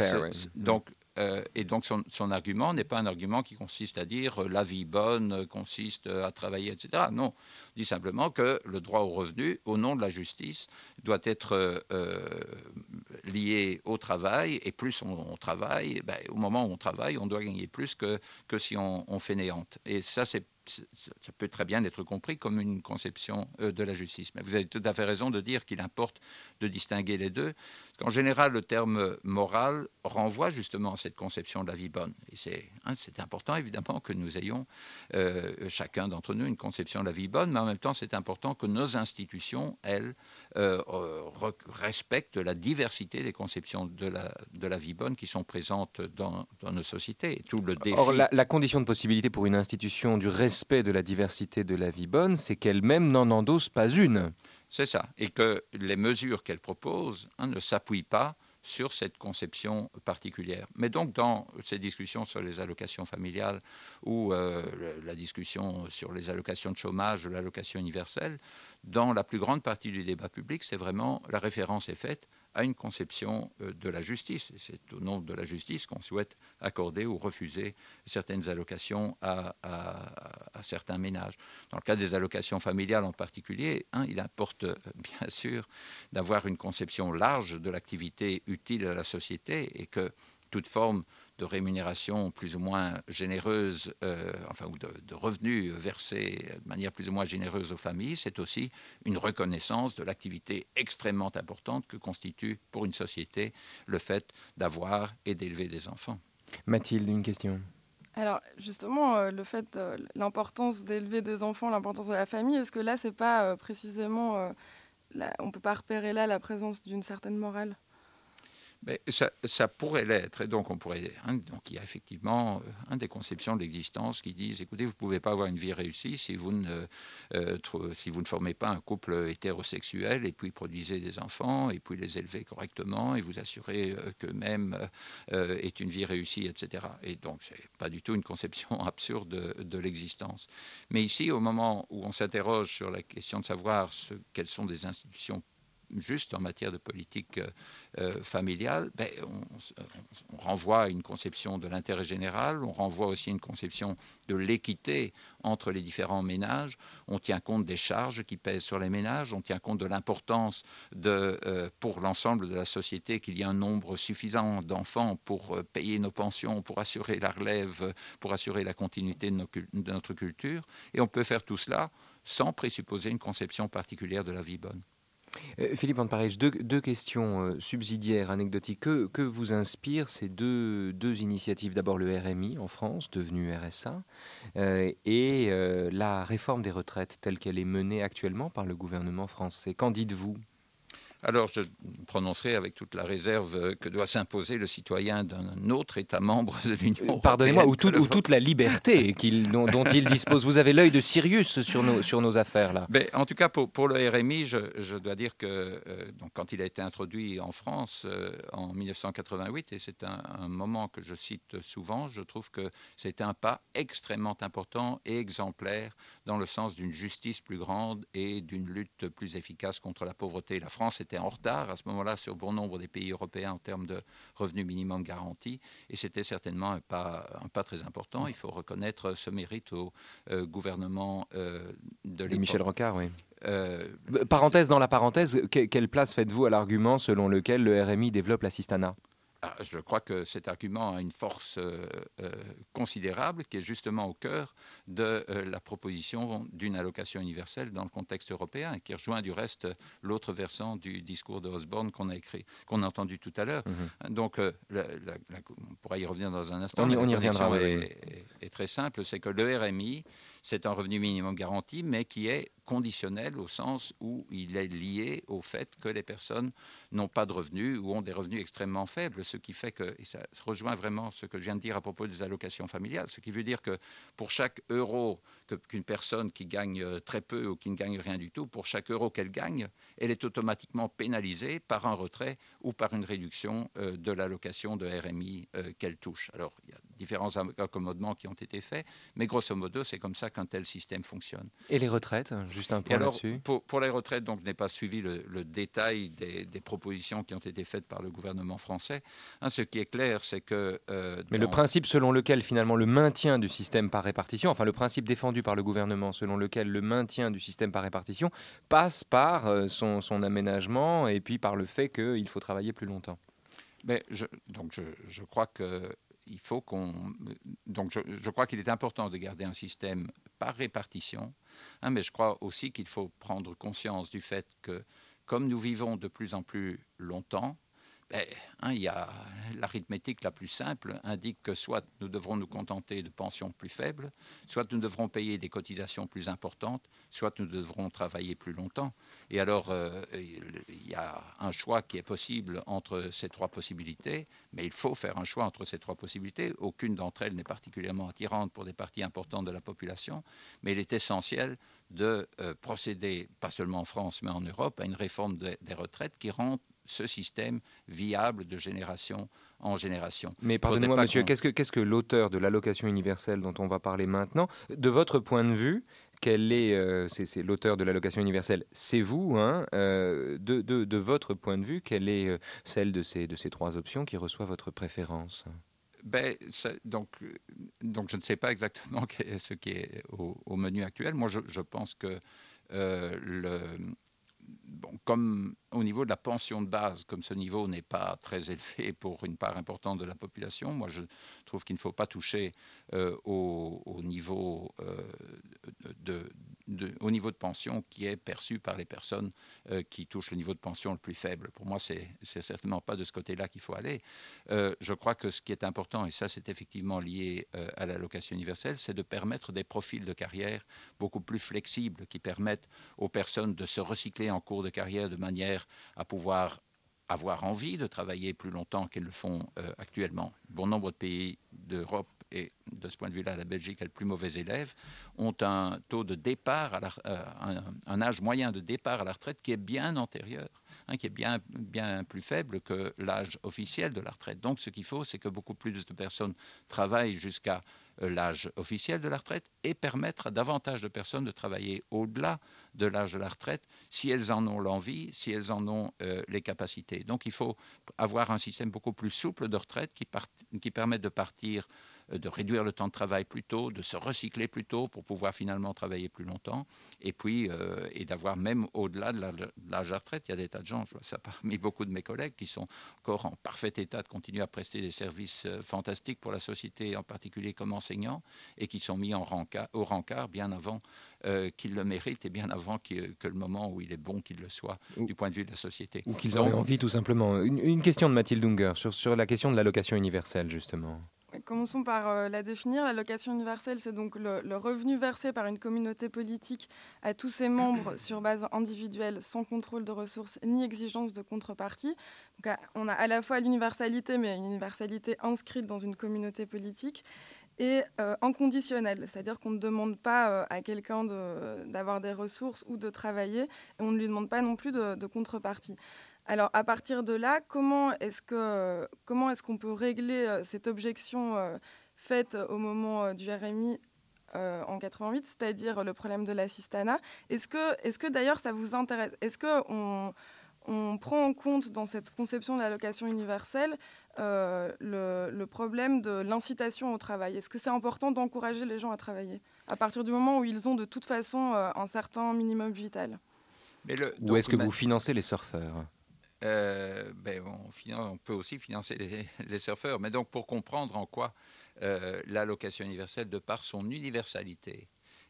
et donc son argument n'est pas un argument qui consiste à dire la vie bonne consiste à travailler, etc. Non, il dit simplement que le droit au revenu, au nom de la justice, doit être lié au travail, et plus on travaille, au moment où on travaille, on doit gagner plus que si on fainéante. Et ça peut très bien être compris comme une conception de la justice. Mais vous avez tout à fait raison de dire qu'il importe de distinguer les deux. Parce qu'en général, le terme moral renvoie justement à cette conception de la vie bonne. Et c'est important, évidemment, que nous ayons, chacun d'entre nous, une conception de la vie bonne, mais en même temps, c'est important que nos institutions, elles, respectent la diversité des conceptions de la vie bonne qui sont présentes dans nos sociétés. Et tout le défi... Or, la condition de possibilité pour une institution du respect de la diversité de la vie bonne, c'est qu'elle-même n'en endosse pas une. C'est ça, et que les mesures qu'elle propose ne s'appuient pas sur cette conception particulière. Mais donc, dans ces discussions sur les allocations familiales ou la discussion sur les allocations de chômage, l'allocation universelle, dans la plus grande partie du débat public, c'est vraiment la référence est faite à une conception de la justice. Et c'est au nom de la justice qu'on souhaite accorder ou refuser certaines allocations à certains ménages. Dans le cas des allocations familiales en particulier, il importe bien sûr d'avoir une conception large de l'activité utile à la société et que toute forme de rémunération plus ou moins généreuse, ou de revenus versés de manière plus ou moins généreuse aux familles, c'est aussi une reconnaissance de l'activité extrêmement importante que constitue pour une société le fait d'avoir et d'élever des enfants. Mathilde, une question. Alors justement, le fait, l'importance d'élever des enfants, l'importance de la famille, est-ce que là, c'est pas précisément, on ne peut pas repérer là la présence d'une certaine morale ? Mais ça pourrait l'être, et donc donc il y a effectivement des conceptions de l'existence qui disent, écoutez, vous ne pouvez pas avoir une vie réussie si vous ne formez pas un couple hétérosexuel et puis produisez des enfants et puis les élevez correctement et vous assurez qu'eux-mêmes aient une vie réussie, etc. Et donc c'est pas du tout une conception absurde de l'existence. Mais ici, au moment où on s'interroge sur la question de savoir quelles sont des institutions juste en matière de politique familiale, on renvoie à une conception de l'intérêt général, on renvoie aussi à une conception de l'équité entre les différents ménages, on tient compte des charges qui pèsent sur les ménages, on tient compte de l'importance pour l'ensemble de la société qu'il y ait un nombre suffisant d'enfants pour payer nos pensions, pour assurer la relève, pour assurer la continuité de notre culture, et on peut faire tout cela sans présupposer une conception particulière de la vie bonne. Philippe Van Parijs, deux questions subsidiaires, anecdotiques. Que vous inspirent ces deux initiatives ? D'abord le RMI en France, devenu RSA, et la réforme des retraites telle qu'elle est menée actuellement par le gouvernement français. Qu'en dites-vous ? Alors, je prononcerai avec toute la réserve que doit s'imposer le citoyen d'un autre État membre de l'Union européenne. Pardonnez-moi, ou toute la liberté dont il dispose. Vous avez l'œil de Sirius sur nos affaires, là. Mais en tout cas, pour le RMI, je dois dire que donc, quand il a été introduit en France en 1988, et c'est un moment que je cite souvent, je trouve que c'était un pas extrêmement important et exemplaire dans le sens d'une justice plus grande et d'une lutte plus efficace contre la pauvreté. La France était en retard à ce moment-là sur bon nombre des pays européens en termes de revenu minimum garanti, et c'était certainement un pas très important. Il faut reconnaître ce mérite au gouvernement de l'époque. Michel Rocard, oui. Parenthèse dans la parenthèse, quelle place faites-vous à l'argument selon lequel le RMI développe l'assistanat ? Je crois que cet argument a une force considérable qui est justement au cœur de la proposition d'une allocation universelle dans le contexte européen et qui rejoint du reste l'autre versant du discours de Osborne qu'on a entendu tout à l'heure. Donc, on pourra y revenir dans un instant. On y reviendra. Est très simple, c'est que le RMI, c'est un revenu minimum garanti, mais qui est conditionnel au sens où il est lié au fait que les personnes n'ont pas de revenus ou ont des revenus extrêmement faibles, ce qui fait que, et ça rejoint vraiment ce que je viens de dire à propos des allocations familiales, ce qui veut dire que pour chaque euro qu'une personne qui gagne très peu ou qui ne gagne rien du tout, pour chaque euro qu'elle gagne, elle est automatiquement pénalisée par un retrait ou par une réduction de l'allocation de RMI qu'elle touche. Alors, il y a différents accommodements qui ont été faits, mais grosso modo, c'est comme ça qu'un tel système fonctionne. Et les retraites, juste un point là-dessus. Pour les retraites, donc, je n'ai pas suivi le détail des propositions qui ont été faites par le gouvernement français. Ce qui est clair, c'est que... Mais le principe selon lequel, finalement, le maintien du système par répartition, enfin, le principe défendu par le gouvernement selon lequel le maintien du système par répartition passe par son aménagement et puis par le fait qu'il faut travailler plus longtemps. Mais je crois que... je crois qu'il est important de garder un système par répartition, mais je crois aussi qu'il faut prendre conscience du fait que, comme nous vivons de plus en plus longtemps, il y a l'arithmétique la plus simple indique que soit nous devrons nous contenter de pensions plus faibles, soit nous devrons payer des cotisations plus importantes, soit nous devrons travailler plus longtemps. Et alors, il y a un choix qui est possible entre ces trois possibilités, mais il faut faire un choix entre ces trois possibilités. Aucune d'entre elles n'est particulièrement attirante pour des parties importantes de la population, mais il est essentiel de procéder, pas seulement en France, mais en Europe, à une réforme des retraites qui rend ce système viable de génération en génération. Mais pardonnez-moi, monsieur, qu'est-ce que l'auteur de l'allocation universelle dont on va parler maintenant, de votre point de vue, c'est l'auteur de l'allocation universelle, c'est vous, hein, de votre point de vue, quelle est celle de ces 3 options qui reçoit votre préférence? Donc, je ne sais pas exactement ce qui est au menu actuel. Moi, je pense que comme au niveau de la pension de base, comme ce niveau n'est pas très élevé pour une part importante de la population, moi je trouve qu'il ne faut pas toucher au niveau de pension qui est perçu par les personnes qui touchent le niveau de pension le plus faible. Pour moi, c'est certainement pas de ce côté-là qu'il faut aller. Je crois que ce qui est important, et ça c'est effectivement lié à l'allocation universelle, c'est de permettre des profils de carrière beaucoup plus flexibles qui permettent aux personnes de se recycler en cours de carrière de manière à pouvoir avoir envie de travailler plus longtemps qu'elles le font actuellement. Bon nombre de pays d'Europe, et de ce point de vue-là, la Belgique est le plus mauvais élève, ont un taux de départ, un âge moyen de départ à la retraite qui est bien antérieur, qui est bien plus faible que l'âge officiel de la retraite. Donc ce qu'il faut, c'est que beaucoup plus de personnes travaillent jusqu'à l'âge officiel de la retraite et permettre à davantage de personnes de travailler au-delà de l'âge de la retraite si elles en ont l'envie, si elles en ont les capacités. Donc il faut avoir un système beaucoup plus souple de retraite qui permette de partir, de réduire le temps de travail plus tôt, de se recycler plus tôt pour pouvoir finalement travailler plus longtemps, et puis et d'avoir même au-delà de l'âge de la retraite, il y a des tas de gens, je vois ça parmi beaucoup de mes collègues, qui sont encore en parfait état de continuer à prester des services fantastiques pour la société, en particulier comme enseignants, et qui sont mis au rencard bien avant qu'ils le méritent et bien avant que le moment où il est bon qu'il le soit du point de vue de la société. Ou qu'ils en aient envie, tout simplement. Une question de Mathilde Unger sur la question de l'allocation universelle, justement. Commençons par la définir. L'allocation universelle, c'est donc le revenu versé par une communauté politique à tous ses membres sur base individuelle, sans contrôle de ressources ni exigence de contrepartie. Donc, on a à la fois l'universalité, mais une universalité inscrite dans une communauté politique, et inconditionnelle, c'est-à-dire qu'on ne demande pas à quelqu'un d'avoir des ressources ou de travailler, et on ne lui demande pas non plus de contrepartie. Alors, à partir de là, comment est-ce qu'on peut régler cette objection faite au moment du RMI en 88, c'est-à-dire le problème de l'assistanat? Est-ce que d'ailleurs ça vous intéresse? Est-ce qu'on prend en compte dans cette conception de l'allocation universelle le problème de l'incitation au travail? Est-ce que c'est important d'encourager les gens à travailler à partir du moment où ils ont de toute façon un certain minimum vital? Ou est-ce que vous financez les surfeurs? On peut aussi financer les surfeurs, mais donc pour comprendre en quoi l'allocation universelle, de par son universalité,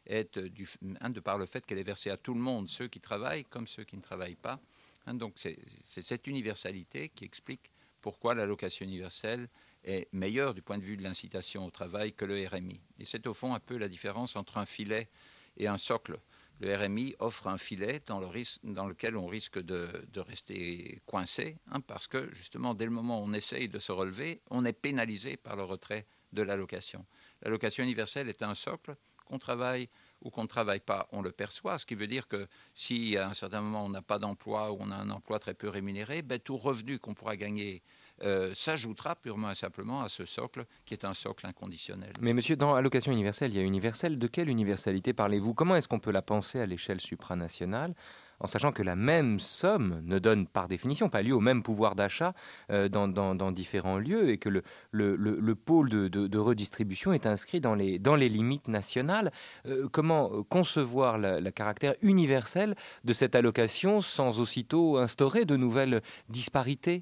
de par le fait qu'elle est versée à tout le monde, ceux qui travaillent comme ceux qui ne travaillent pas, donc c'est cette universalité qui explique pourquoi l'allocation universelle est meilleure du point de vue de l'incitation au travail que le RMI. Et c'est au fond un peu la différence entre un filet et un socle. Le RMI offre un filet dans lequel on risque de rester coincé, parce que justement, dès le moment où on essaye de se relever, on est pénalisé par le retrait de l'allocation. L'allocation universelle est un socle, qu'on travaille ou qu'on ne travaille pas, on le perçoit, ce qui veut dire que si à un certain moment on n'a pas d'emploi ou on a un emploi très peu rémunéré, tout revenu qu'on pourra gagner s'ajoutera purement et simplement à ce socle qui est un socle inconditionnel. Mais monsieur, dans allocation universelle, il y a universelle. De quelle universalité parlez-vous? Comment est-ce qu'on peut la penser à l'échelle supranationale, en sachant que la même somme ne donne par définition pas lieu au même pouvoir d'achat dans différents lieux, et que le pôle de redistribution est inscrit dans les limites nationales? Comment concevoir le caractère universel de cette allocation sans aussitôt instaurer de nouvelles disparités?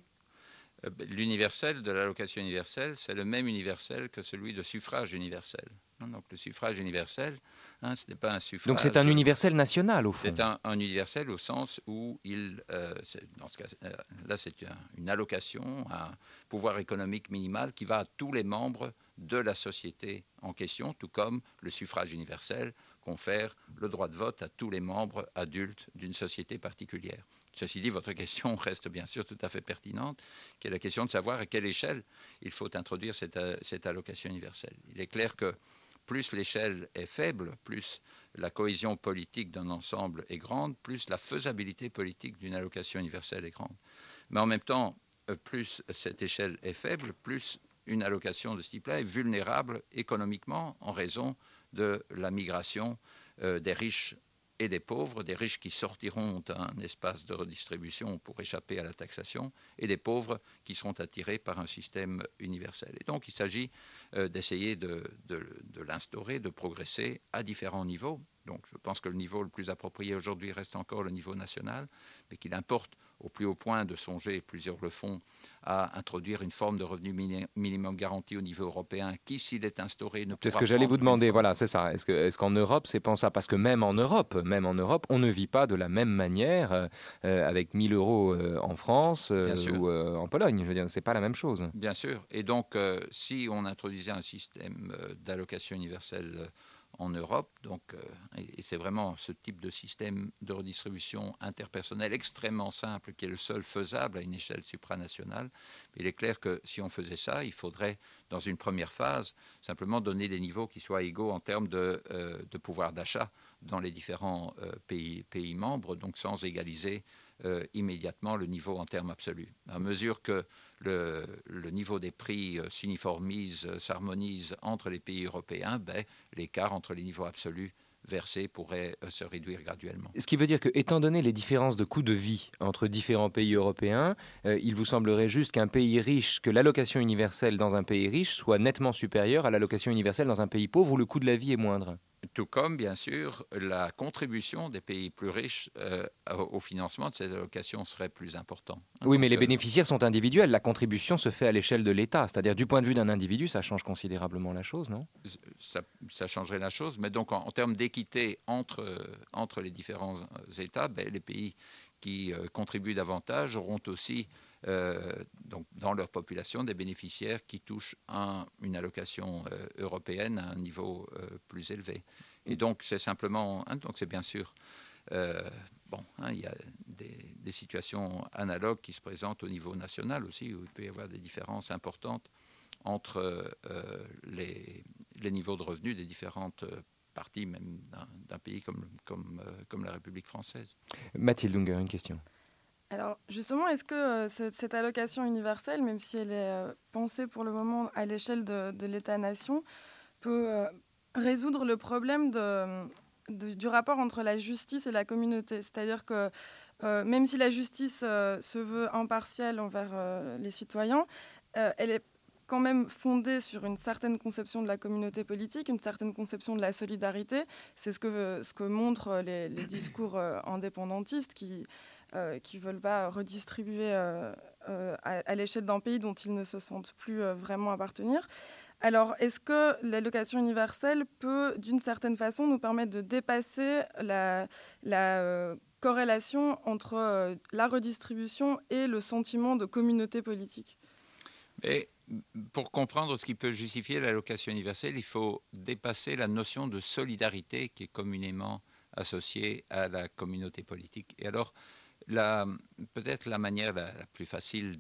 L'universel de l'allocation universelle, c'est le même universel que celui de suffrage universel. Donc le suffrage universel, ce n'est pas un suffrage... Donc c'est un universel national, au fond. C'est un universel au sens où dans ce cas, là c'est une allocation, un pouvoir économique minimal qui va à tous les membres de la société en question, tout comme le suffrage universel confère le droit de vote à tous les membres adultes d'une société particulière. Ceci dit, votre question reste bien sûr tout à fait pertinente, qui est la question de savoir à quelle échelle il faut introduire cette allocation universelle. Il est clair que plus l'échelle est faible, plus la cohésion politique d'un ensemble est grande, plus la faisabilité politique d'une allocation universelle est grande. Mais en même temps, plus cette échelle est faible, plus une allocation de ce type-là est vulnérable économiquement en raison de la migration des riches et des pauvres, des riches qui sortiront d'un espace de redistribution pour échapper à la taxation, et des pauvres qui seront attirés par un système universel. Et donc il s'agit d'essayer de l'instaurer, de progresser à différents niveaux. Donc je pense que le niveau le plus approprié aujourd'hui reste encore le niveau national, mais qu'il importe au plus haut point de songer, plusieurs le font, à introduire une forme de revenu minimum garanti au niveau européen qui, s'il est instauré, ne pourra... C'est ce que j'allais vous demander, voilà, c'est ça. Est-ce qu'en Europe, c'est pensable? Parce que même en Europe, on ne vit pas de la même manière avec 1 000 euros en France ou en Pologne. Je veux dire, c'est pas la même chose. Bien sûr. Et donc, si on introduisait un système d'allocation universelle en Europe, donc, et c'est vraiment ce type de système de redistribution interpersonnelle extrêmement simple qui est le seul faisable à une échelle supranationale. Il est clair que si on faisait ça, il faudrait, dans une première phase, simplement donner des niveaux qui soient égaux en termes de pouvoir d'achat dans les différents pays membres, donc sans égaliser immédiatement le niveau en termes absolus. À mesure que le niveau des prix s'uniformise, s'harmonise entre les pays européens, l'écart entre les niveaux absolus versés pourrait se réduire graduellement. Ce qui veut dire que, étant donné les différences de coût de vie entre différents pays européens, il vous semblerait juste que l'allocation universelle dans un pays riche soit nettement supérieure à l'allocation universelle dans un pays pauvre où le coût de la vie est moindre. Tout comme, bien sûr, la contribution des pays plus riches au financement de ces allocations serait plus importante. Oui, mais les bénéficiaires sont individuels. La contribution se fait à l'échelle de l'État. C'est-à-dire, du point de vue d'un individu, ça change considérablement la chose, non? Ça changerait la chose, mais donc en termes d'équité entre les différents États, les pays qui contribuent davantage auront aussi donc dans leur population des bénéficiaires qui touchent une allocation européenne à un niveau plus élevé. Et donc c'est simplement, donc c'est bien sûr, il y a des situations analogues qui se présentent au niveau national aussi, où il peut y avoir des différences importantes entre les niveaux de revenus des différentes parties, même d'un pays comme la République française. Mathilde Unger, une question. Alors justement, est-ce que cette allocation universelle, même si elle est pensée pour le moment à l'échelle de l'État-nation, peut résoudre le problème du rapport entre la justice et la communauté? C'est-à-dire que même si la justice se veut impartiale envers les citoyens, elle est quand même fondée sur une certaine conception de la communauté politique, une certaine conception de la solidarité. C'est ce que montrent les discours indépendantistes qui ne veulent pas redistribuer à l'échelle d'un pays dont ils ne se sentent plus vraiment appartenir. Alors, est-ce que l'allocation universelle peut, d'une certaine façon, nous permettre de dépasser la corrélation entre la redistribution et le sentiment de communauté politique? Et pour comprendre ce qui peut justifier l'allocation universelle, il faut dépasser la notion de solidarité qui est communément associée à la communauté politique. Et alors, peut-être la manière la plus facile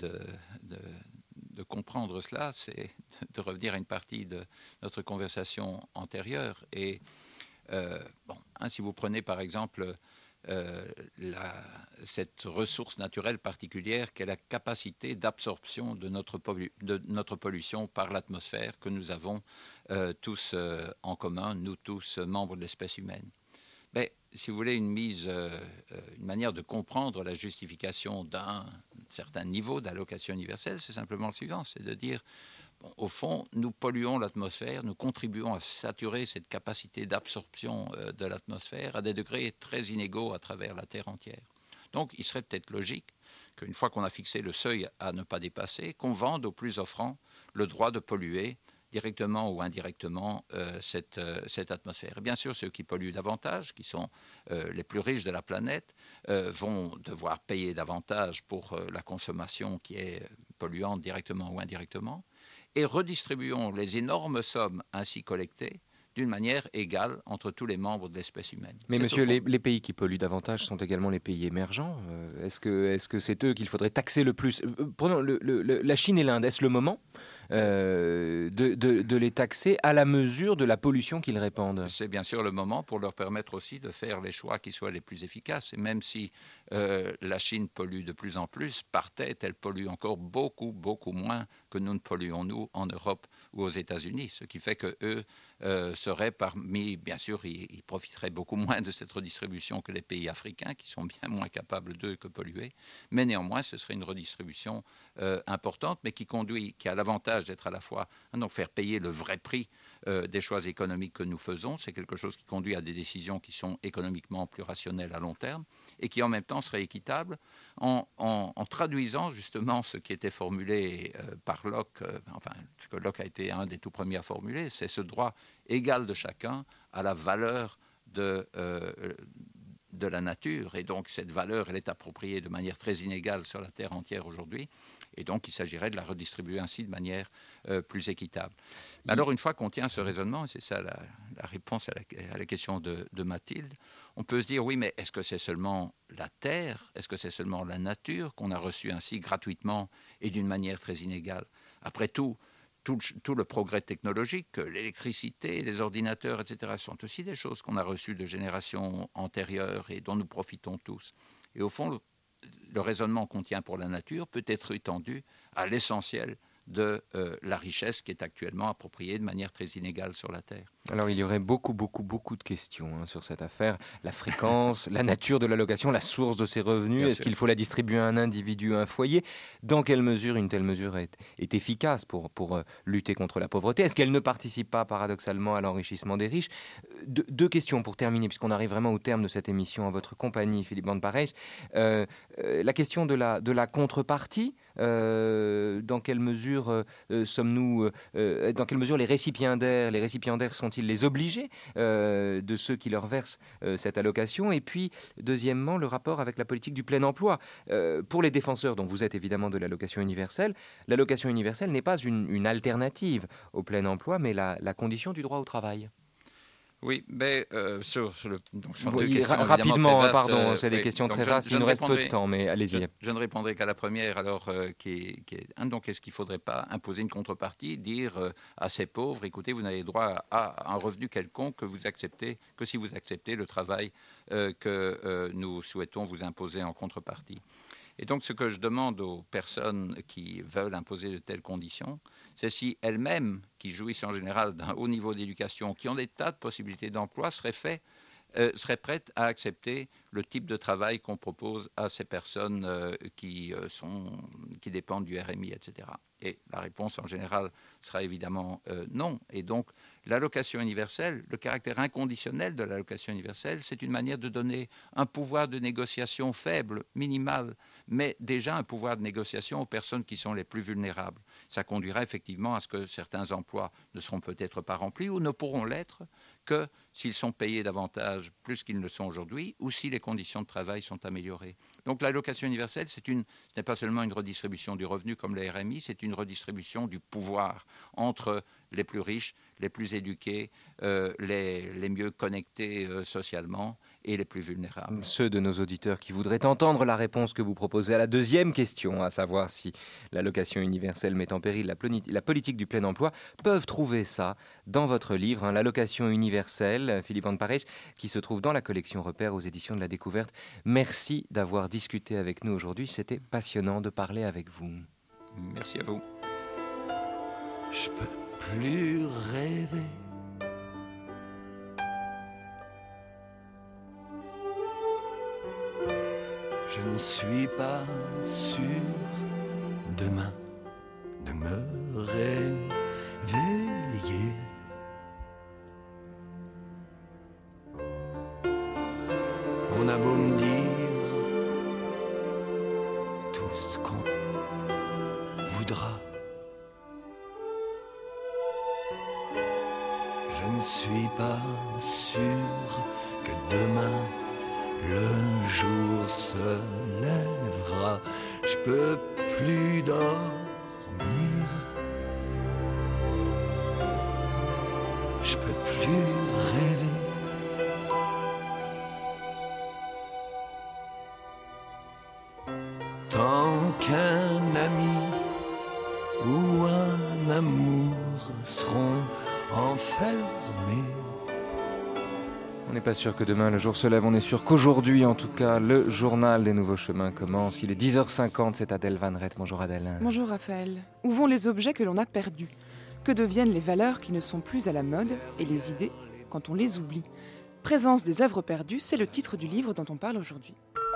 de comprendre cela, c'est de revenir à une partie de notre conversation antérieure. Et si vous prenez par exemple cette ressource naturelle particulière qu'est la capacité d'absorption de notre pollution par l'atmosphère que nous avons tous en commun, nous tous membres de l'espèce humaine. Si vous voulez, une manière de comprendre la justification d'un certain niveau d'allocation universelle, c'est simplement le suivant, c'est de dire, au fond, nous polluons l'atmosphère, nous contribuons à saturer cette capacité d'absorption de l'atmosphère à des degrés très inégaux à travers la Terre entière. Donc, il serait peut-être logique qu'une fois qu'on a fixé le seuil à ne pas dépasser, qu'on vende aux plus offrants le droit de polluer directement ou indirectement cette atmosphère. Et bien sûr, ceux qui polluent davantage, qui sont les plus riches de la planète, vont devoir payer davantage pour la consommation qui est polluante directement ou indirectement, et redistribuons les énormes sommes ainsi collectées d'une manière égale entre tous les membres de l'espèce humaine. Mais monsieur, les pays qui polluent davantage sont également les pays émergents. Est-ce que c'est eux qu'il faudrait taxer le plus? Prenons la Chine et l'Inde. Est-ce le moment de les taxer à la mesure de la pollution qu'ils répandent? C'est bien sûr le moment pour leur permettre aussi de faire les choix qui soient les plus efficaces. Et même si la Chine pollue de plus en plus, par tête, elle pollue encore beaucoup, beaucoup moins que nous ne polluons, nous, en Europe ou aux États-Unis. Ce qui fait qu'eux serait parmi, bien sûr, ils profiteraient beaucoup moins de cette redistribution que les pays africains, qui sont bien moins capables d'eux que polluer, mais néanmoins, ce serait une redistribution importante, mais qui a l'avantage d'être à la fois, donc faire payer le vrai prix des choix économiques que nous faisons, c'est quelque chose qui conduit à des décisions qui sont économiquement plus rationnelles à long terme, et qui en même temps serait équitable en traduisant justement ce qui était formulé par Locke, ce que Locke a été un des tout premiers à formuler, c'est ce droit égal de chacun à la valeur de la nature. Et donc cette valeur, elle est appropriée de manière très inégale sur la Terre entière aujourd'hui. Et donc, il s'agirait de la redistribuer ainsi de manière plus équitable. Mais alors, une fois qu'on tient ce raisonnement, et c'est ça la réponse à la question de Mathilde, on peut se dire, oui, mais est-ce que c'est seulement la Terre, est-ce que c'est seulement la nature qu'on a reçue ainsi gratuitement et d'une manière très inégale? Après tout le progrès technologique, l'électricité, les ordinateurs, etc., sont aussi des choses qu'on a reçues de générations antérieures et dont nous profitons tous. Et au fond, le raisonnement qu'on tient pour la nature peut être étendu à l'essentiel de la richesse qui est actuellement appropriée de manière très inégale sur la Terre. Alors il y aurait beaucoup de questions sur cette affaire. La fréquence, la nature de l'allocation, la source de ses revenus. Bien Est-ce sûr. Qu'il faut la distribuer à un individu, à un foyer? Dans quelle mesure une telle mesure est efficace pour lutter contre la pauvreté? Est-ce qu'elle ne participe pas paradoxalement à l'enrichissement des riches? Deux questions pour terminer, puisqu'on arrive vraiment au terme de cette émission en votre compagnie, Philippe Van Parijs. La question de la contrepartie, dans quelle mesure dans quelle mesure les récipiendaires sont-ils les obligés de ceux qui leur versent cette allocation? Et puis, deuxièmement, le rapport avec la politique du plein emploi. Pour les défenseurs, dont vous êtes évidemment de l'allocation universelle n'est pas une alternative au plein emploi, mais la condition du droit au travail. Oui, mais sur rapidement, pardon, c'est des questions très vastes, il nous reste peu de temps, mais allez-y. Je ne répondrai qu'à la première, alors donc est-ce qu'il ne faudrait pas imposer une contrepartie, dire à ces pauvres, écoutez, vous n'avez droit à un revenu quelconque que si vous acceptez le travail que nous souhaitons vous imposer en contrepartie. Et donc, ce que je demande aux personnes qui veulent imposer de telles conditions, c'est si elles-mêmes, qui jouissent en général d'un haut niveau d'éducation, qui ont des tas de possibilités d'emploi, seraient prêtes à accepter le type de travail qu'on propose à ces personnes qui dépendent du RMI, etc. Et la réponse en général sera évidemment non. Et donc, l'allocation universelle, le caractère inconditionnel de l'allocation universelle, c'est une manière de donner un pouvoir de négociation faible, minimal, mais déjà un pouvoir de négociation aux personnes qui sont les plus vulnérables. Ça conduira effectivement à ce que certains emplois ne seront peut-être pas remplis ou ne pourront l'être que s'ils sont payés davantage, plus qu'ils ne le sont aujourd'hui, ou si les conditions de travail sont améliorées. Donc l'allocation universelle, ce n'est pas seulement une redistribution du revenu comme le RMI, c'est une redistribution du pouvoir entre les plus riches, les plus éduqués, les mieux connectés socialement et les plus vulnérables. Ceux de nos auditeurs qui voudraient entendre la réponse que vous proposez à la deuxième question, à savoir si l'allocation universelle met en péril la politique du plein emploi, peuvent trouver ça dans votre livre, l'allocation universelle, Philippe Van Parijs, qui se trouve dans la collection Repères aux éditions de la Découverte. Merci d'avoir discuté avec nous aujourd'hui, c'était passionnant de parler avec vous. Merci à vous. Je peux plus rêver. Je ne suis pas sûr demain de me réveiller. On a beau me dire tout ce qu'on voudra. Je ne suis pas sûr que demain le jour se lèvera. Je peux plus dormir. Je peux plus rêver. Tant qu'un ami ou un amour seront enfermés. On n'est pas sûr que demain le jour se lève, on est sûr qu'aujourd'hui en tout cas le journal des nouveaux chemins commence. Il est 10h50, c'est Adèle Van Rett. Bonjour Adèle. Bonjour Raphaël. Où vont les objets que l'on a perdus ? Que deviennent les valeurs qui ne sont plus à la mode et les idées quand on les oublie ? Présence des œuvres perdues, c'est le titre du livre dont on parle aujourd'hui.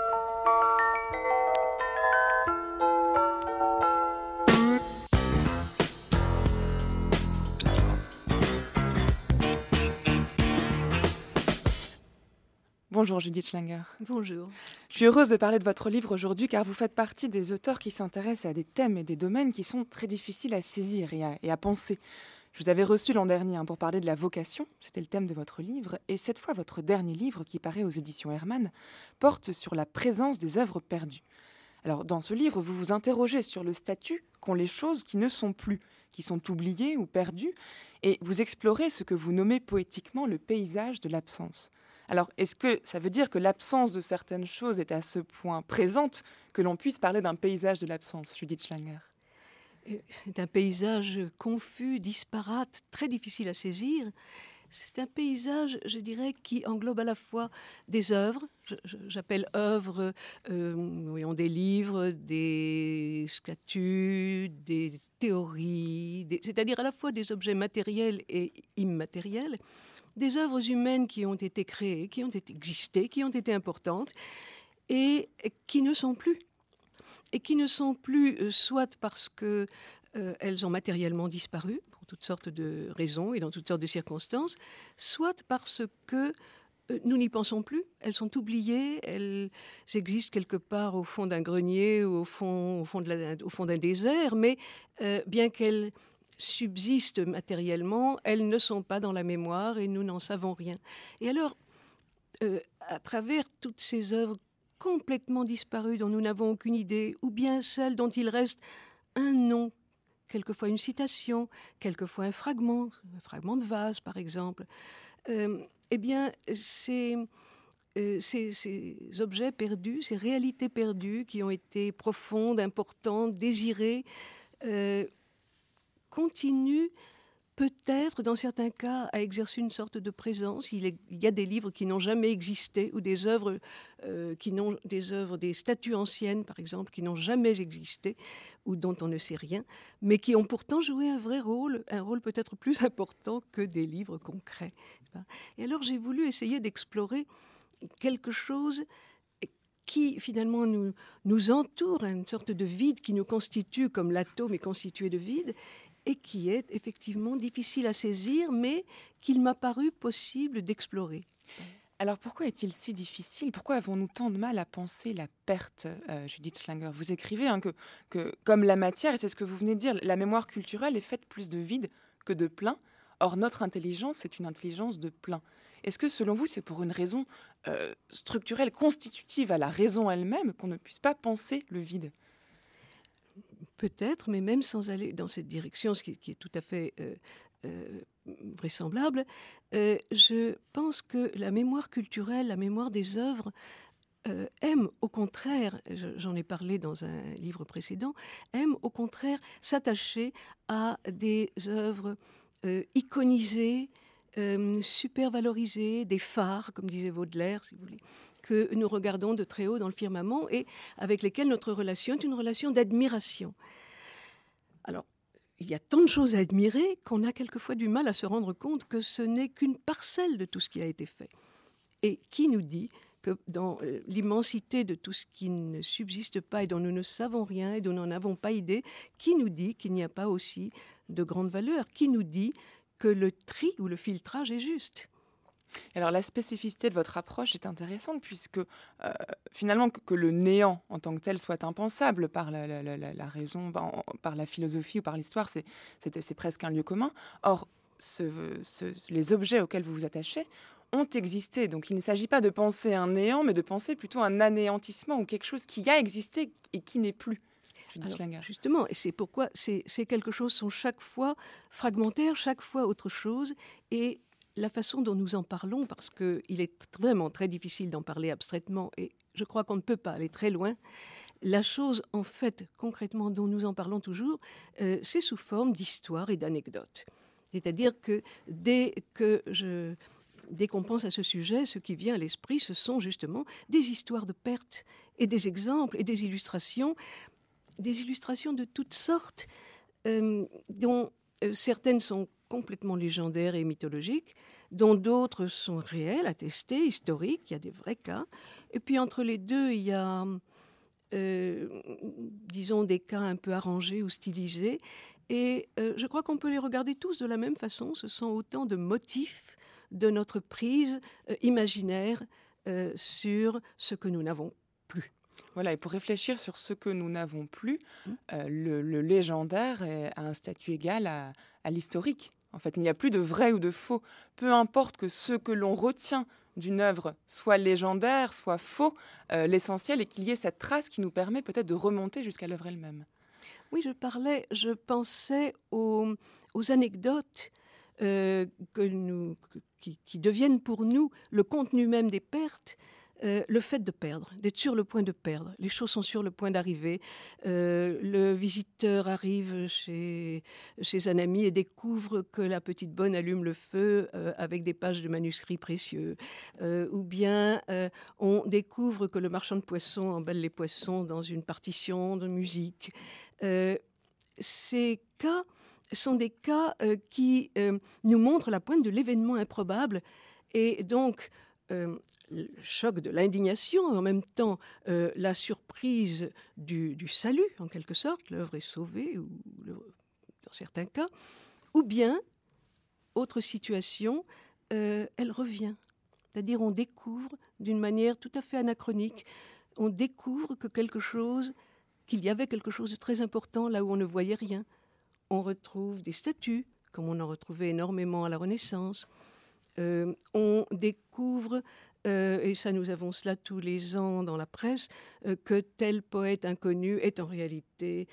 Bonjour Judith Schlanger. Bonjour. Je suis heureuse de parler de votre livre aujourd'hui car vous faites partie des auteurs qui s'intéressent à des thèmes et des domaines qui sont très difficiles à saisir et à penser. Je vous avais reçu l'an dernier pour parler de la vocation, c'était le thème de votre livre, et cette fois votre dernier livre qui paraît aux éditions Hermann porte sur la présence des œuvres perdues. Alors dans ce livre, vous vous interrogez sur le statut qu'ont les choses qui ne sont plus, qui sont oubliées ou perdues, et vous explorez ce que vous nommez poétiquement le paysage de l'absence. Alors, est-ce que ça veut dire que l'absence de certaines choses est à ce point présente que l'on puisse parler d'un paysage de l'absence, Judith Schlanger ? C'est un paysage confus, disparate, très difficile à saisir. C'est un paysage, je dirais, qui englobe à la fois des œuvres, j'appelle œuvres, des livres, des statues, des théories, c'est-à-dire à la fois des objets matériels et immatériels, des œuvres humaines qui ont été créées, qui ont existé, qui ont été importantes et qui ne sont plus. Et qui ne sont plus soit parce qu'elles ont matériellement disparu, pour toutes sortes de raisons et dans toutes sortes de circonstances, soit parce que nous n'y pensons plus, elles sont oubliées, elles existent quelque part au fond d'un grenier ou au fond d'un désert, mais bien qu'elles subsistent matériellement, elles ne sont pas dans la mémoire et nous n'en savons rien. Et alors, à travers toutes ces œuvres complètement disparues dont nous n'avons aucune idée, ou bien celles dont il reste un nom, quelquefois une citation, quelquefois un fragment de vase par exemple, eh bien ces objets perdus, ces réalités perdues qui ont été profondes, importantes, désirées, continuent peut-être, dans certains cas, à exercer une sorte de présence. Il y a des livres qui n'ont jamais existé, ou des œuvres, des statues anciennes, par exemple, qui n'ont jamais existé, ou dont on ne sait rien, mais qui ont pourtant joué un vrai rôle, un rôle peut-être plus important que des livres concrets. Et alors j'ai voulu essayer d'explorer quelque chose qui finalement nous entoure, une sorte de vide qui nous constitue, comme l'atome est constitué de vide, et qui est effectivement difficile à saisir, mais qu'il m'a paru possible d'explorer. Alors pourquoi est-il si difficile ? Pourquoi avons-nous tant de mal à penser la perte, Judith Schlanger ? Vous écrivez que comme la matière, et c'est ce que vous venez de dire, la mémoire culturelle est faite plus de vide que de plein. Or, notre intelligence, c'est une intelligence de plein. Est-ce que, selon vous, c'est pour une raison structurelle, constitutive à la raison elle-même, qu'on ne puisse pas penser le vide ? Peut-être, mais même sans aller dans cette direction, ce qui est tout à fait vraisemblable, je pense que la mémoire culturelle, la mémoire des œuvres, aime au contraire, j'en ai parlé dans un livre précédent, aime au contraire s'attacher à des œuvres iconisées, super valorisées, des phares, comme disait Baudelaire, si vous voulez, que nous regardons de très haut dans le firmament et avec lesquels notre relation est une relation d'admiration. Alors, il y a tant de choses à admirer qu'on a quelquefois du mal à se rendre compte que ce n'est qu'une parcelle de tout ce qui a été fait. Et qui nous dit que dans l'immensité de tout ce qui ne subsiste pas et dont nous ne savons rien et dont nous n'en avons pas idée, qui nous dit qu'il n'y a pas aussi de grandes valeurs ? Qui nous dit que le tri ou le filtrage est juste ? Alors la spécificité de votre approche est intéressante puisque finalement que le néant en tant que tel soit impensable par la raison, par la philosophie ou par l'histoire, c'est presque un lieu commun. Or, les objets auxquels vous vous attachez ont existé. Donc il ne s'agit pas de penser un néant, mais de penser plutôt un anéantissement ou quelque chose qui a existé et qui n'est plus. Alors, justement, et c'est pourquoi ces quelque chose sont chaque fois fragmentaires, chaque fois autre chose, et la façon dont nous en parlons, parce qu'il est vraiment très difficile d'en parler abstraitement, et je crois qu'on ne peut pas aller très loin, la chose, en fait, concrètement, dont nous en parlons toujours, c'est sous forme d'histoire et d'anecdotes. C'est-à-dire que dès qu'on pense à ce sujet, ce qui vient à l'esprit, ce sont justement des histoires de pertes et des exemples et des illustrations de toutes sortes, dont certaines sont complètement légendaires et mythologiques, dont d'autres sont réelles, attestées, historiques, il y a des vrais cas. Et puis entre les deux, il y a, disons, des cas un peu arrangés ou stylisés. Et je crois qu'on peut les regarder tous de la même façon. Ce sont autant de motifs de notre prise imaginaire sur ce que nous n'avons plus. Voilà, et pour réfléchir sur ce que nous n'avons plus, le légendaire a un statut égal à l'historique. En fait, il n'y a plus de vrai ou de faux. Peu importe que ce que l'on retient d'une œuvre soit légendaire, soit faux, l'essentiel est qu'il y ait cette trace qui nous permet peut-être de remonter jusqu'à l'œuvre elle-même. Oui, je pensais aux anecdotes qui deviennent pour nous le contenu même des pertes. Le fait de perdre, d'être sur le point de perdre. Les choses sont sur le point d'arriver. Le visiteur arrive chez un ami et découvre que la petite bonne allume le feu avec des pages de manuscrits précieux. Ou bien on découvre que le marchand de poissons emballe les poissons dans une partition de musique. Ces cas sont des cas qui nous montrent la pointe de l'événement improbable. Et donc, le choc de l'indignation, en même temps la surprise du salut, en quelque sorte, l'œuvre est sauvée, ou dans certains cas, ou bien, autre situation, elle revient. C'est-à-dire on découvre d'une manière tout à fait anachronique, on découvre qu'il y avait quelque chose de très important là où on ne voyait rien. On retrouve des statues, comme on en retrouvait énormément à la Renaissance. On découvre, et ça nous avons cela tous les ans dans la presse, que tel poète inconnu est en réalité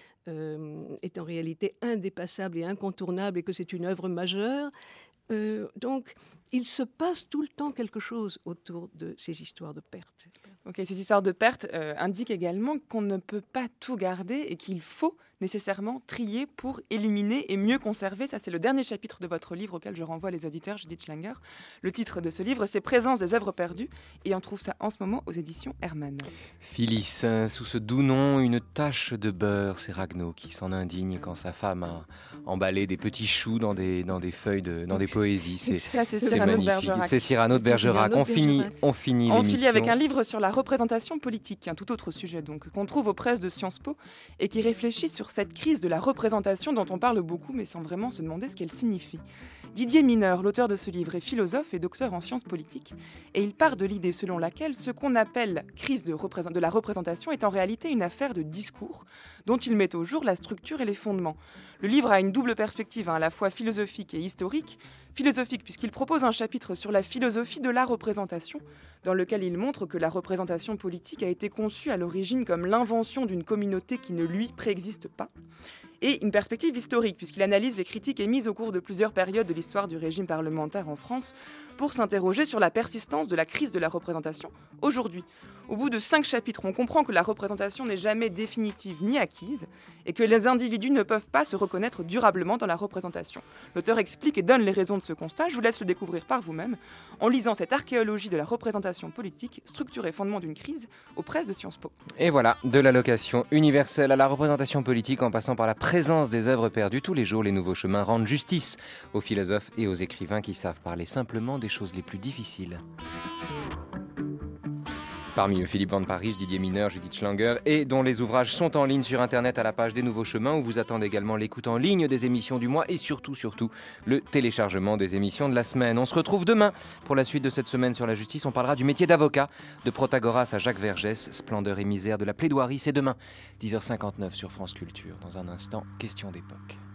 indépassable et incontournable et que c'est une œuvre majeure. Donc, il se passe tout le temps quelque chose autour de ces histoires de pertes. Ok, ces histoires de pertes indiquent également qu'on ne peut pas tout garder et qu'il faut nécessairement trier pour éliminer et mieux conserver. Ça, c'est le dernier chapitre de votre livre auquel je renvoie les auditeurs, Judith Schlanger. Le titre de ce livre, c'est « Présence des œuvres perdues » et on trouve ça en ce moment aux éditions Hermann. Phyllis, sous ce doux nom, une tache de beurre, c'est Ragnaud qui s'en indigne quand sa femme a emballé des petits choux dans des feuilles, dans des poésies. C'est Cyrano de Bergerac. C'est Cyrano de Bergerac. On finit l'émission. On finit avec un livre sur la représentation politique, un tout autre sujet donc, qu'on trouve aux presses de Sciences Po et qui réfléchit sur cette crise de la représentation dont on parle beaucoup mais sans vraiment se demander ce qu'elle signifie. Didier Mineur, l'auteur de ce livre, est philosophe et docteur en sciences politiques et il part de l'idée selon laquelle ce qu'on appelle crise de la représentation est en réalité une affaire de discours dont il met au jour la structure et les fondements. Le livre a une double perspective, à la fois philosophique et historique. Philosophique puisqu'il propose un chapitre sur la philosophie de la représentation, dans lequel il montre que la représentation politique a été conçue à l'origine comme l'invention d'une communauté qui ne lui préexiste pas. Et une perspective historique, puisqu'il analyse les critiques émises au cours de plusieurs périodes de l'histoire du régime parlementaire en France pour s'interroger sur la persistance de la crise de la représentation aujourd'hui. Au bout de 5 chapitres, on comprend que la représentation n'est jamais définitive ni acquise et que les individus ne peuvent pas se reconnaître durablement dans la représentation. L'auteur explique et donne les raisons de ce constat. Je vous laisse le découvrir par vous-même en lisant cette archéologie de la représentation politique, structure et fondement d'une crise aux presses de Sciences Po. Et voilà, de l'allocation universelle à la représentation politique en passant par la présence des œuvres perdues, tous les jours les nouveaux chemins rendent justice aux philosophes et aux écrivains qui savent parler simplement des choses les plus difficiles. Parmi eux, Philippe Van Parijs, Didier Mineur, Judith Schlanger, et dont les ouvrages sont en ligne sur Internet à la page des Nouveaux Chemins, où vous attendez également l'écoute en ligne des émissions du mois et surtout, le téléchargement des émissions de la semaine. On se retrouve demain pour la suite de cette semaine sur la justice. On parlera du métier d'avocat, de Protagoras à Jacques Vergès, splendeur et misère de la plaidoirie. C'est demain, 10h59 sur France Culture. Dans un instant, question d'époque.